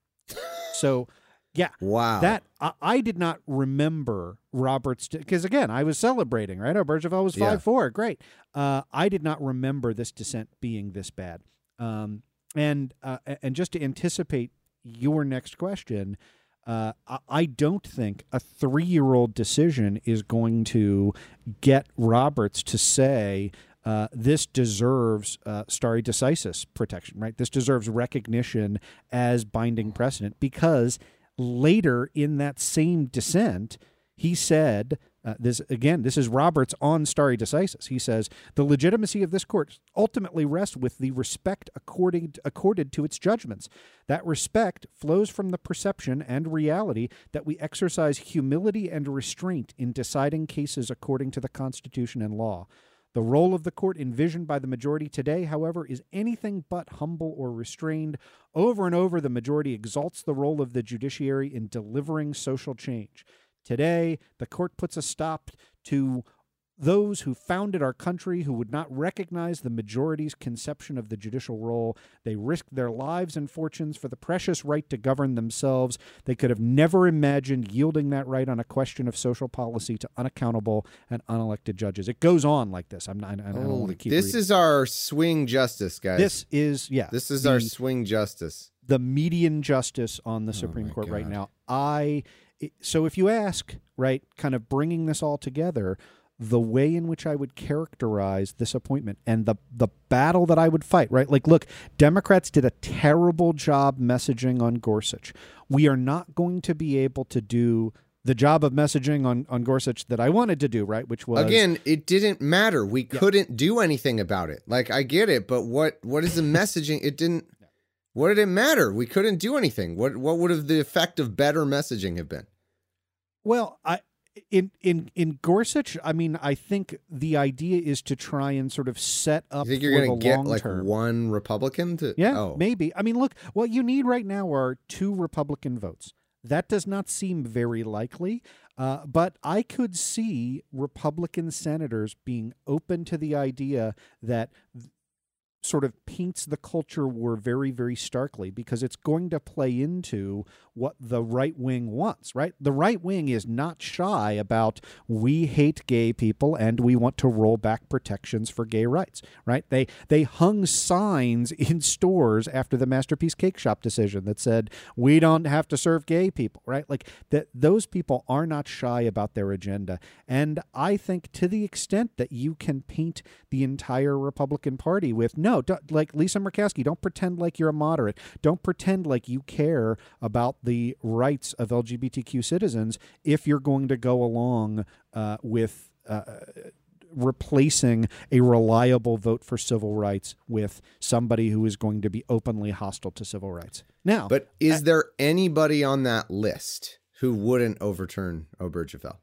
So, yeah. Wow. That I, I did not remember Roberts, because again, I was celebrating, right? Obergefell was five four. Yeah. Great. Uh, I did not remember this dissent being this bad. Um, And uh, and just to anticipate your next question, uh, I don't think a three-year-old decision is going to get Roberts to say uh, this deserves uh, stare decisis protection, right? This deserves recognition as binding precedent, because later in that same dissent, he said, uh, this again, this is Roberts on stare decisis. He says, the legitimacy of this court ultimately rests with the respect according, accorded to its judgments. That respect flows from the perception and reality that we exercise humility and restraint in deciding cases according to the Constitution and law. The role of the court envisioned by the majority today, however, is anything but humble or restrained. Over and over, the majority exalts the role of the judiciary in delivering social change. Today, the court puts a stop to those who founded our country who would not recognize the majority's conception of the judicial role. They risked their lives and fortunes for the precious right to govern themselves. They could have never imagined yielding that right on a question of social policy to unaccountable and unelected judges. It goes on like this. I'm not, I don't want to keep This reading. is our swing justice, guys. This is, yeah. This is the, our swing justice. The median justice on the Supreme oh Court God. right now. I So if you ask, right, kind of bringing this all together, the way in which I would characterize this appointment and the the battle that I would fight, right? Like, look, Democrats did a terrible job messaging on Gorsuch. We are not going to be able to do the job of messaging on, on Gorsuch that I wanted to do, right? Which was... Again, it didn't matter. We yeah. couldn't do anything about it. Like, I get it, but what what is the messaging? It didn't... What did it matter? We couldn't do anything. What what would have the effect of better messaging have been? Well, I... In, in in Gorsuch, I mean, I think the idea is to try and sort of set up. You think you're going to get like term. one Republican to? Yeah, oh. maybe. I mean, look, what you need right now are two Republican votes. That does not seem very likely, uh, but I could see Republican senators being open to the idea that th- sort of paints the culture war very, very starkly, because it's going to play into what the right wing wants, right? The right wing is not shy about, we hate gay people and we want to roll back protections for gay rights, right? They they hung signs in stores after the Masterpiece Cake Shop decision that said, we don't have to serve gay people, right? Like that, those people are not shy about their agenda. And I think to the extent that you can paint the entire Republican Party with, no, No, like Lisa Murkowski, don't pretend like you're a moderate. Don't pretend like you care about the rights of L G B T Q citizens if you're going to go along uh, with uh, replacing a reliable vote for civil rights with somebody who is going to be openly hostile to civil rights. Now, but is I, there anybody on that list who wouldn't overturn Obergefell?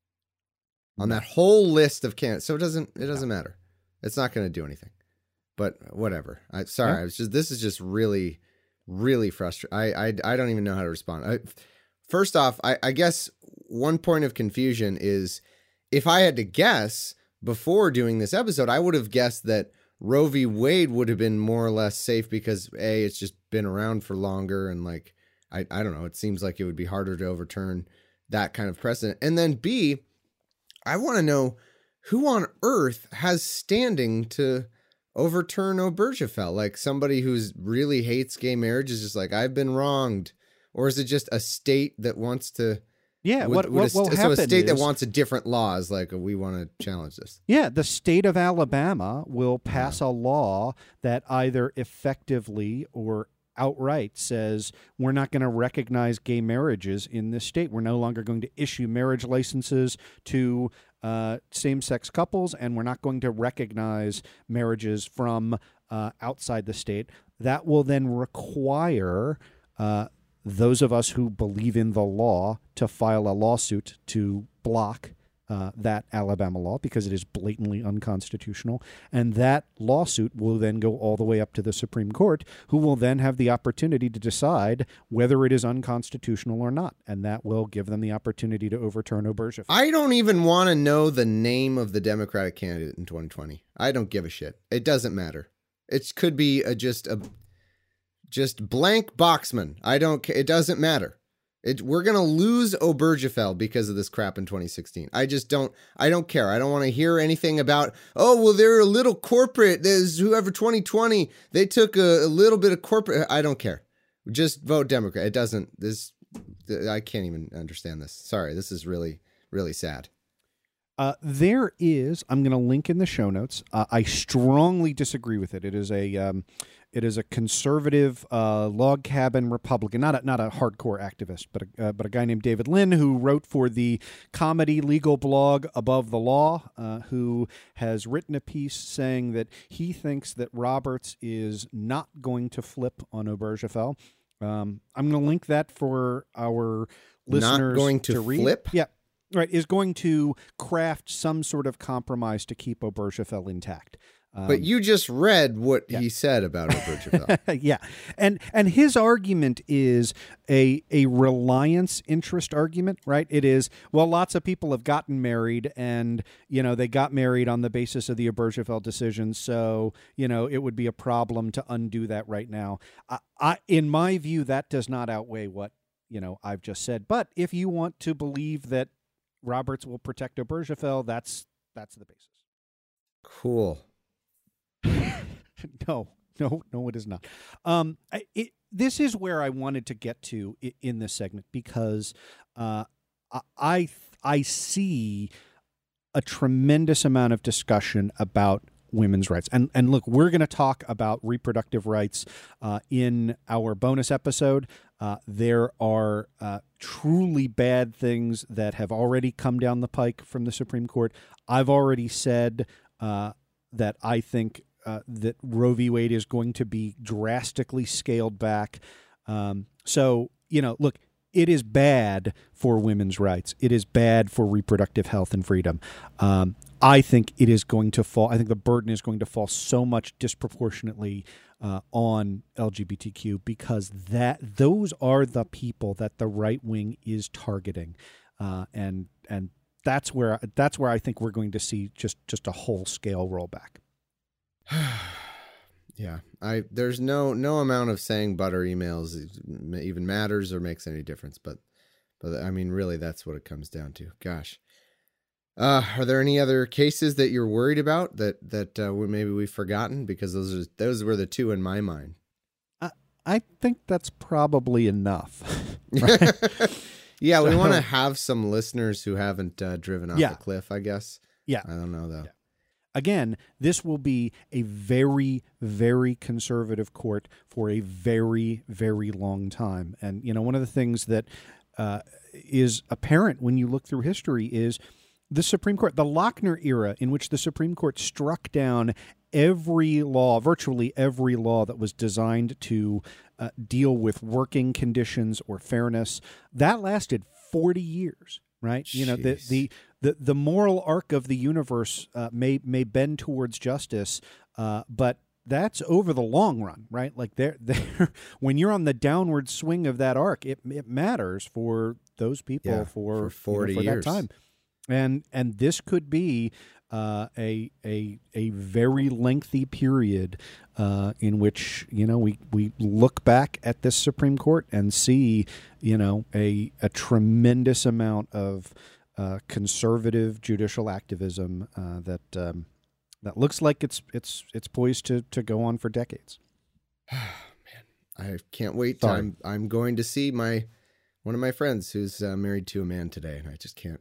On that whole list of candidates, so it doesn't it doesn't no. matter. It's not going to do anything. But whatever. I sorry. Yeah. I was just. This is just really, really frustrating. I, I I don't even know how to respond. I, first off, I, I guess one point of confusion is, if I had to guess before doing this episode, I would have guessed that Roe v. Wade would have been more or less safe because A, it's just been around for longer, and like I I don't know. It seems like it would be harder to overturn that kind of precedent. And then B, I want to know who on earth has standing to overturn Obergefell, like somebody who's really hates gay marriage is just like, I've been wronged, or is it just a state that wants to? Yeah, would, what would what a, will so happen a state is, that wants a different law is like, we want to challenge this. Yeah, the state of Alabama will pass a law that either effectively or outright says, we're not going to recognize gay marriages in this state. We're no longer going to issue marriage licenses to uh, same-sex couples, and we're not going to recognize marriages from uh, outside the state. That will then require uh, those of us who believe in the law to file a lawsuit to block Uh, that Alabama law, because it is blatantly unconstitutional. And that lawsuit will then go all the way up to the Supreme Court, who will then have the opportunity to decide whether it is unconstitutional or not. And that will give them the opportunity to overturn Obergefell. I don't even want to know the name of the Democratic candidate in twenty twenty. I don't give a shit. It doesn't matter. It could be a, just a just blank Boxman. I don't care. It doesn't matter. It, we're going to lose Obergefell because of this crap in twenty sixteen. I just don't, I don't care. I don't want to hear anything about, oh, well, they're a little corporate. There's whoever twenty twenty, they took a, a little bit of corporate. I don't care. Just vote Democrat. It doesn't, this, I can't even understand this. Sorry. This is really, really sad. Uh, there is, I'm going to link in the show notes. Uh, I strongly disagree with it. It is a, um, it is a conservative uh, log cabin Republican, not a, not a hardcore activist, but a, uh, but a guy named David Lynn, who wrote for the comedy legal blog Above the Law, uh, who has written a piece saying that he thinks that Roberts is not going to flip on Obergefell. Um, I'm going to link that for our listeners Not going to, to read. flip? Yeah. right, is going to craft some sort of compromise to keep Obergefell intact. Um, but you just read what yeah. he said about Obergefell. yeah, and and his argument is a a reliance interest argument, right? It is, well, lots of people have gotten married, and you know they got married on the basis of the Obergefell decision, so you know it would be a problem to undo that right now. I, I in my view, that does not outweigh what you know I've just said. But if you want to believe that Roberts will protect Obergefell, that's that's the basis. Cool. no, no, no, it is not. Um, I, it, this is where I wanted to get to in, in this segment because uh, I I see a tremendous amount of discussion about women's rights. And and look, we're going to talk about reproductive rights uh, in our bonus episode. Uh, there are uh, truly bad things that have already come down the pike from the Supreme Court. I've already said uh, that I think uh, that Roe v. Wade is going to be drastically scaled back. Um, so, you know, look, it is bad for women's rights. It is bad for reproductive health and freedom. Um, I think it is going to fall. I think the burden is going to fall so much disproportionately uh, on L G B T Q because that those are the people that the right wing is targeting, uh, and and that's where that's where I think we're going to see just just a whole scale rollback. Yeah, I there's no no amount of saying butter emails even matters or makes any difference, but but I mean really that's what it comes down to. Gosh, uh, are there any other cases that you're worried about that that uh, maybe we've forgotten? Because those are those were the two in my mind. I I think that's probably enough. Yeah, so, we want to have some listeners who haven't uh, driven off yeah. the cliff. I guess. Yeah, I don't know though. Yeah. Again, this will be a very, very conservative court for a very, very long time. And, you know, one of the things that uh, is apparent when you look through history is the Supreme Court, the Lochner era in which the Supreme Court struck down every law, virtually every law that was designed to uh, deal with working conditions or fairness, that lasted forty years. Right, Jeez. You know the, the the the moral arc of the universe uh, may may bend towards justice, uh, but that's over the long run, right? Like there, there, when you're on the downward swing of that arc, it it matters for those people yeah, for, for forty you know, for years that time, and and this could be uh, a a a very lengthy period uh, in which you know we we look back at this Supreme Court and see you know a a tremendous amount of uh, conservative judicial activism uh, that um, that looks like it's it's it's poised to to go on for decades. Man, I can't wait. Sorry. I'm I'm going to see my one of my friends who's uh, married to a man today, and I just can't.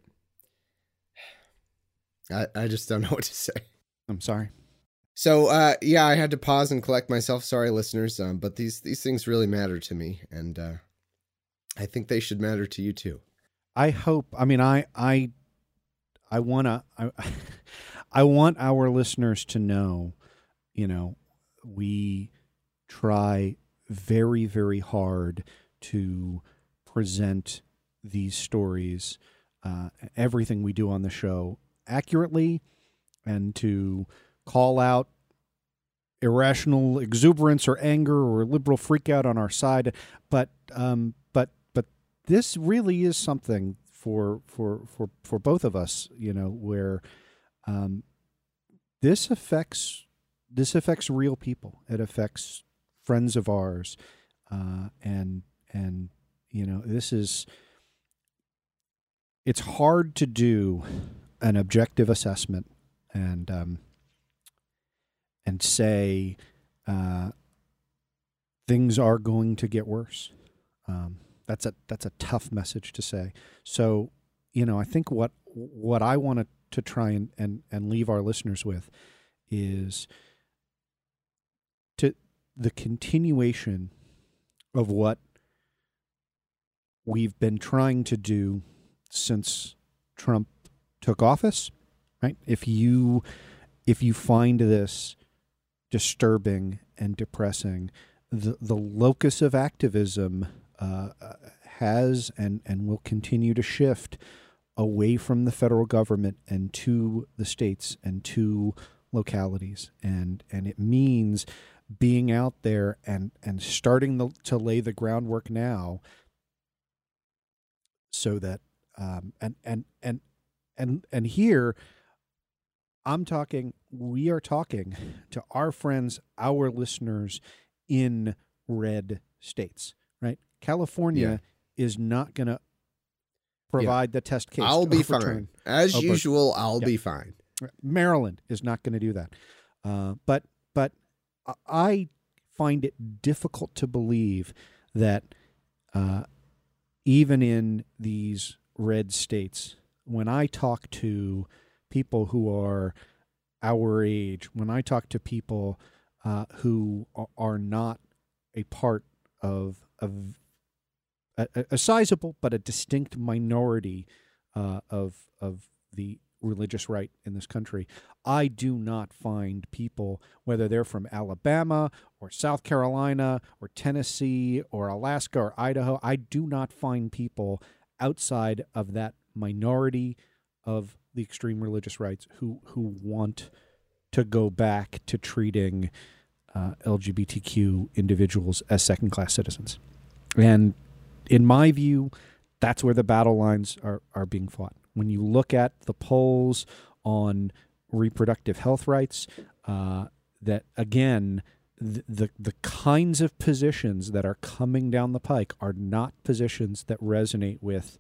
I, I just don't know what to say. I'm sorry. So, uh, yeah, I had to pause and collect myself. Sorry, listeners. Um, but these, these things really matter to me. And uh, I think they should matter to you, too. I hope. I mean, I I, I want to. I, I want our listeners to know, you know, we try very, very hard to present these stories, uh, everything we do on the show, accurately, and to call out irrational exuberance or anger or liberal freakout on our side. But um, but but this really is something for for for for both of us, you know, where um, this affects this affects real people. It affects friends of ours, uh, and and you know, this is it's hard to do an objective assessment and um, and say uh, things are going to get worse. Um, that's a that's a tough message to say. So, you know, I think what what I want to try and, and, and leave our listeners with is to the continuation of what we've been trying to do since Trump took office, right? If you if you find this disturbing and depressing, the the locus of activism uh, has and and will continue to shift away from the federal government and to the states and to localities. And and it means being out there and, and starting the, to lay the groundwork now so that um, and, and and and and here I'm talking we are talking to our friends, our listeners in red states, right? California yeah. is not going to provide yeah. the test case. I'll be fine. As oh, usual, I'll yeah. be fine. Maryland is not going to do that. Uh, but but I find it difficult to believe that uh, even in these red states, when I talk to people who are our age, when I talk to people uh, who are not a part of, of a, a sizable but a distinct minority uh, of of the religious right in this country, I do not find people, whether they're from Alabama or South Carolina or Tennessee or Alaska or Idaho, I do not find people outside of that minority of the extreme religious rights who who want to go back to treating uh, L G B T Q individuals as second-class citizens. And in my view, that's where the battle lines are, are being fought. When you look at the polls on reproductive health rights, uh, that, again, the, the the kinds of positions that are coming down the pike are not positions that resonate with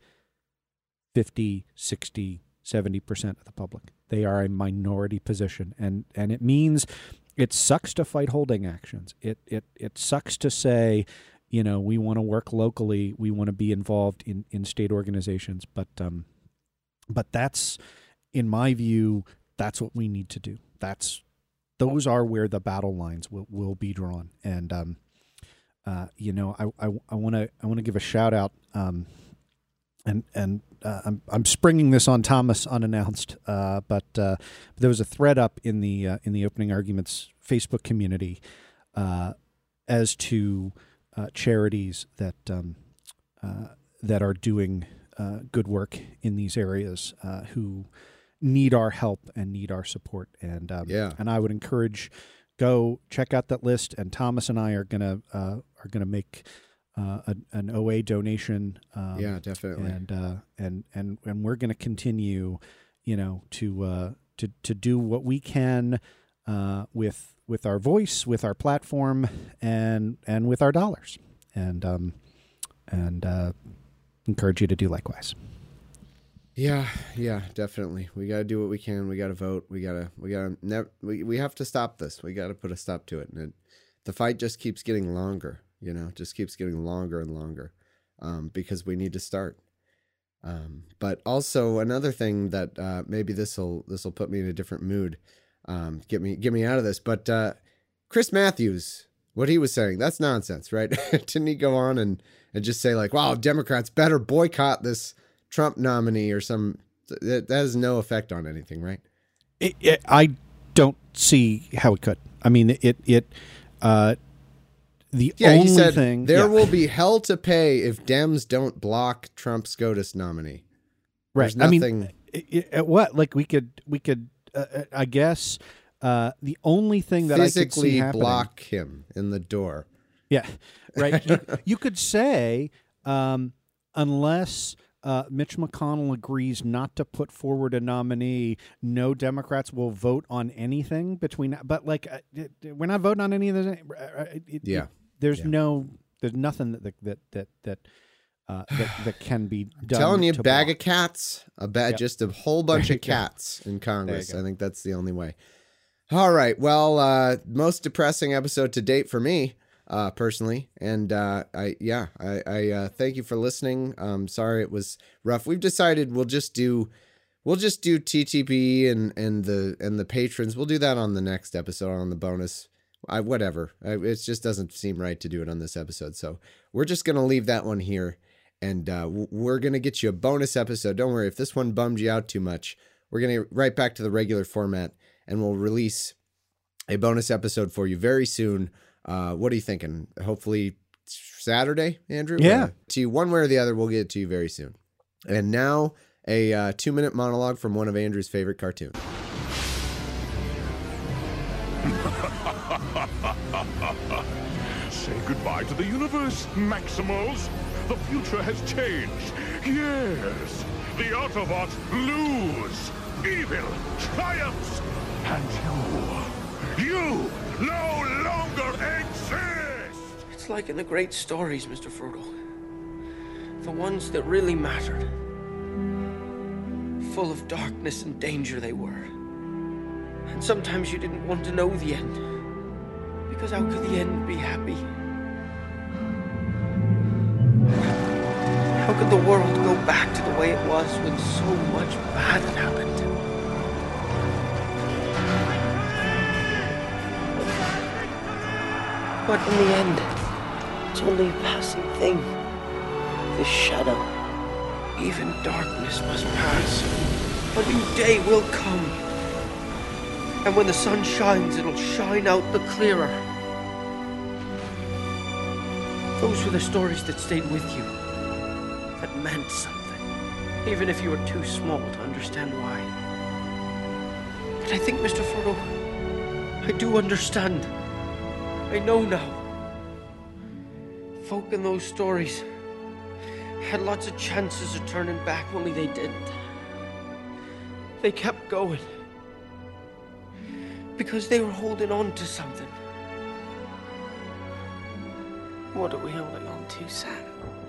fifty, sixty, seventy percent of the public. They are a minority position, and, and it means it sucks to fight holding actions. It it it sucks to say, you know, we want to work locally, we want to be involved in, in state organizations, but um, but that's, in my view, that's what we need to do. That's those are where the battle lines will, will be drawn, and um, uh, you know, I I want to I want to give a shout out. Um, And and uh, I'm I'm springing this on Thomas unannounced, uh, but uh, there was a thread up in the uh, in the opening arguments Facebook community uh, as to uh, charities that um, uh, that are doing uh, good work in these areas uh, who need our help and need our support. And um, yeah, and I would encourage go check out that list. And Thomas and I are gonna uh, are gonna make. Uh, an, an O A donation, um, yeah, definitely, and uh, and and and we're going to continue, you know, to uh, to to do what we can uh, with with our voice, with our platform, and and with our dollars, and um, and uh, encourage you to do likewise. Yeah, yeah, definitely. We got to do what we can. We got to vote. We got to we got to never. We we have to stop this. We got to put a stop to it, and it, the fight just keeps getting longer. You know, just keeps getting longer and longer um, because we need to start. Um, but also another thing that uh, maybe this will this will put me in a different mood, um, get me get me out of this. But uh, Chris Matthews, what he was saying, that's nonsense, right? Didn't he go on and, and just say like, "Wow, Democrats better boycott this Trump nominee" or some? That, that has no effect on anything, right? It, it, I don't see how it could. I mean, it it. Uh, The yeah, only he said, thing there yeah. will be hell to pay if Dems don't block Trump SCOTUS nominee. Right. Nothing... I mean, it, it, what like we could we could uh, I guess uh, the only thing that physically I could see happening, block him in the door. Yeah, right. you, you could say um, unless uh, Mitch McConnell agrees not to put forward a nominee, no Democrats will vote on anything between. But like, uh, we're not voting on any of this. It, yeah. It, There's yeah. no, there's nothing that that that that uh, that, that can be done. I'm telling you, to bag block. of cats, a bag, Yep. just a whole bunch of cats in Congress. I think that's the only way. All right, well, uh, most depressing episode to date for me, uh, personally, and uh, I yeah, I, I uh, thank you for listening. Um, sorry it was rough. We've decided we'll just do, we'll just do T T P and and the and the patrons. We'll do that on the next episode on the bonus. I, whatever. I, it just doesn't seem right to do it on this episode. So we're just going to leave that one here. And uh, we're going to get you a bonus episode. Don't worry. If this one bummed you out too much, we're going to get right back to the regular format. And we'll release a bonus episode for you very soon. Uh, what are you thinking? Hopefully Saturday, Andrew? Yeah. Uh, to you one way or the other, we'll get it to you very soon. And now a uh, two-minute monologue from one of Andrew's favorite cartoons. Say goodbye to the universe, Maximals. The future has changed. Yes, the Autobots lose. Evil triumphs. And you, you no longer exist. It's like in the great stories, Mister Frodo. The ones that really mattered. Full of darkness and danger they were. And sometimes you didn't want to know the end. Because how could the end be happy? How could the world go back to the way it was when so much bad had happened? But in the end, it's only a passing thing. This shadow, even darkness must pass. A new day will come. And when the sun shines, it'll shine out the clearer. Those were the stories that stayed with you, that meant something, even if you were too small to understand why. But I think, Mister Frodo, I do understand. I know now. Folk in those stories had lots of chances of turning back, only they didn't. They kept going. Because they were holding on to something. What are we holding on to, Sam?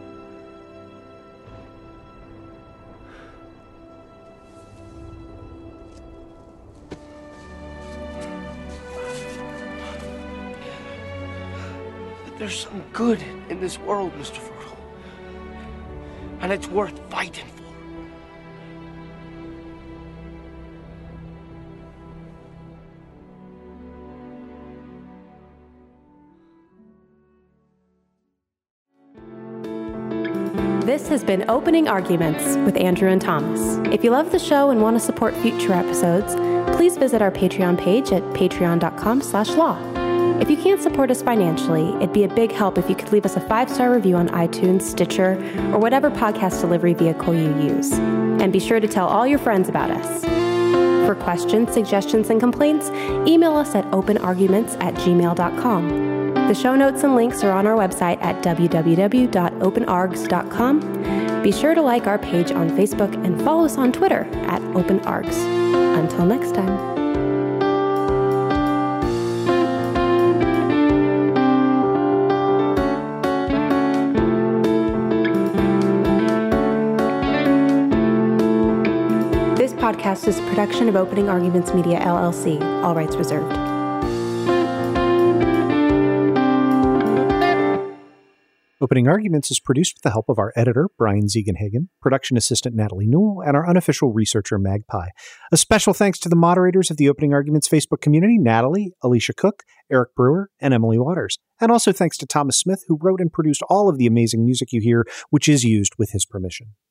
But there's some good in this world, Mister Frodo. And it's worth fighting for. This has been Opening Arguments with Andrew and Thomas. If you love the show and want to support future episodes, please visit our Patreon page at patreon.com slash law. If you can't support us financially, it'd be a big help if you could leave us a five-star review on iTunes, Stitcher, or whatever podcast delivery vehicle you use. And be sure to tell all your friends about us. For questions, suggestions, and complaints, email us at openarguments at gmail dot com. The show notes and links are on our website at w w w dot open args dot com. Be sure to like our page on Facebook and follow us on Twitter at openargs. Until next time. This podcast is a production of Opening Arguments Media, L L C. All rights reserved. Opening Arguments is produced with the help of our editor, Brian Ziegenhagen, production assistant Natalie Newell, and our unofficial researcher, Magpie. A special thanks to the moderators of the Opening Arguments Facebook community, Natalie, Alicia Cook, Eric Brewer, and Emily Waters. And also thanks to Thomas Smith, who wrote and produced all of the amazing music you hear, which is used with his permission.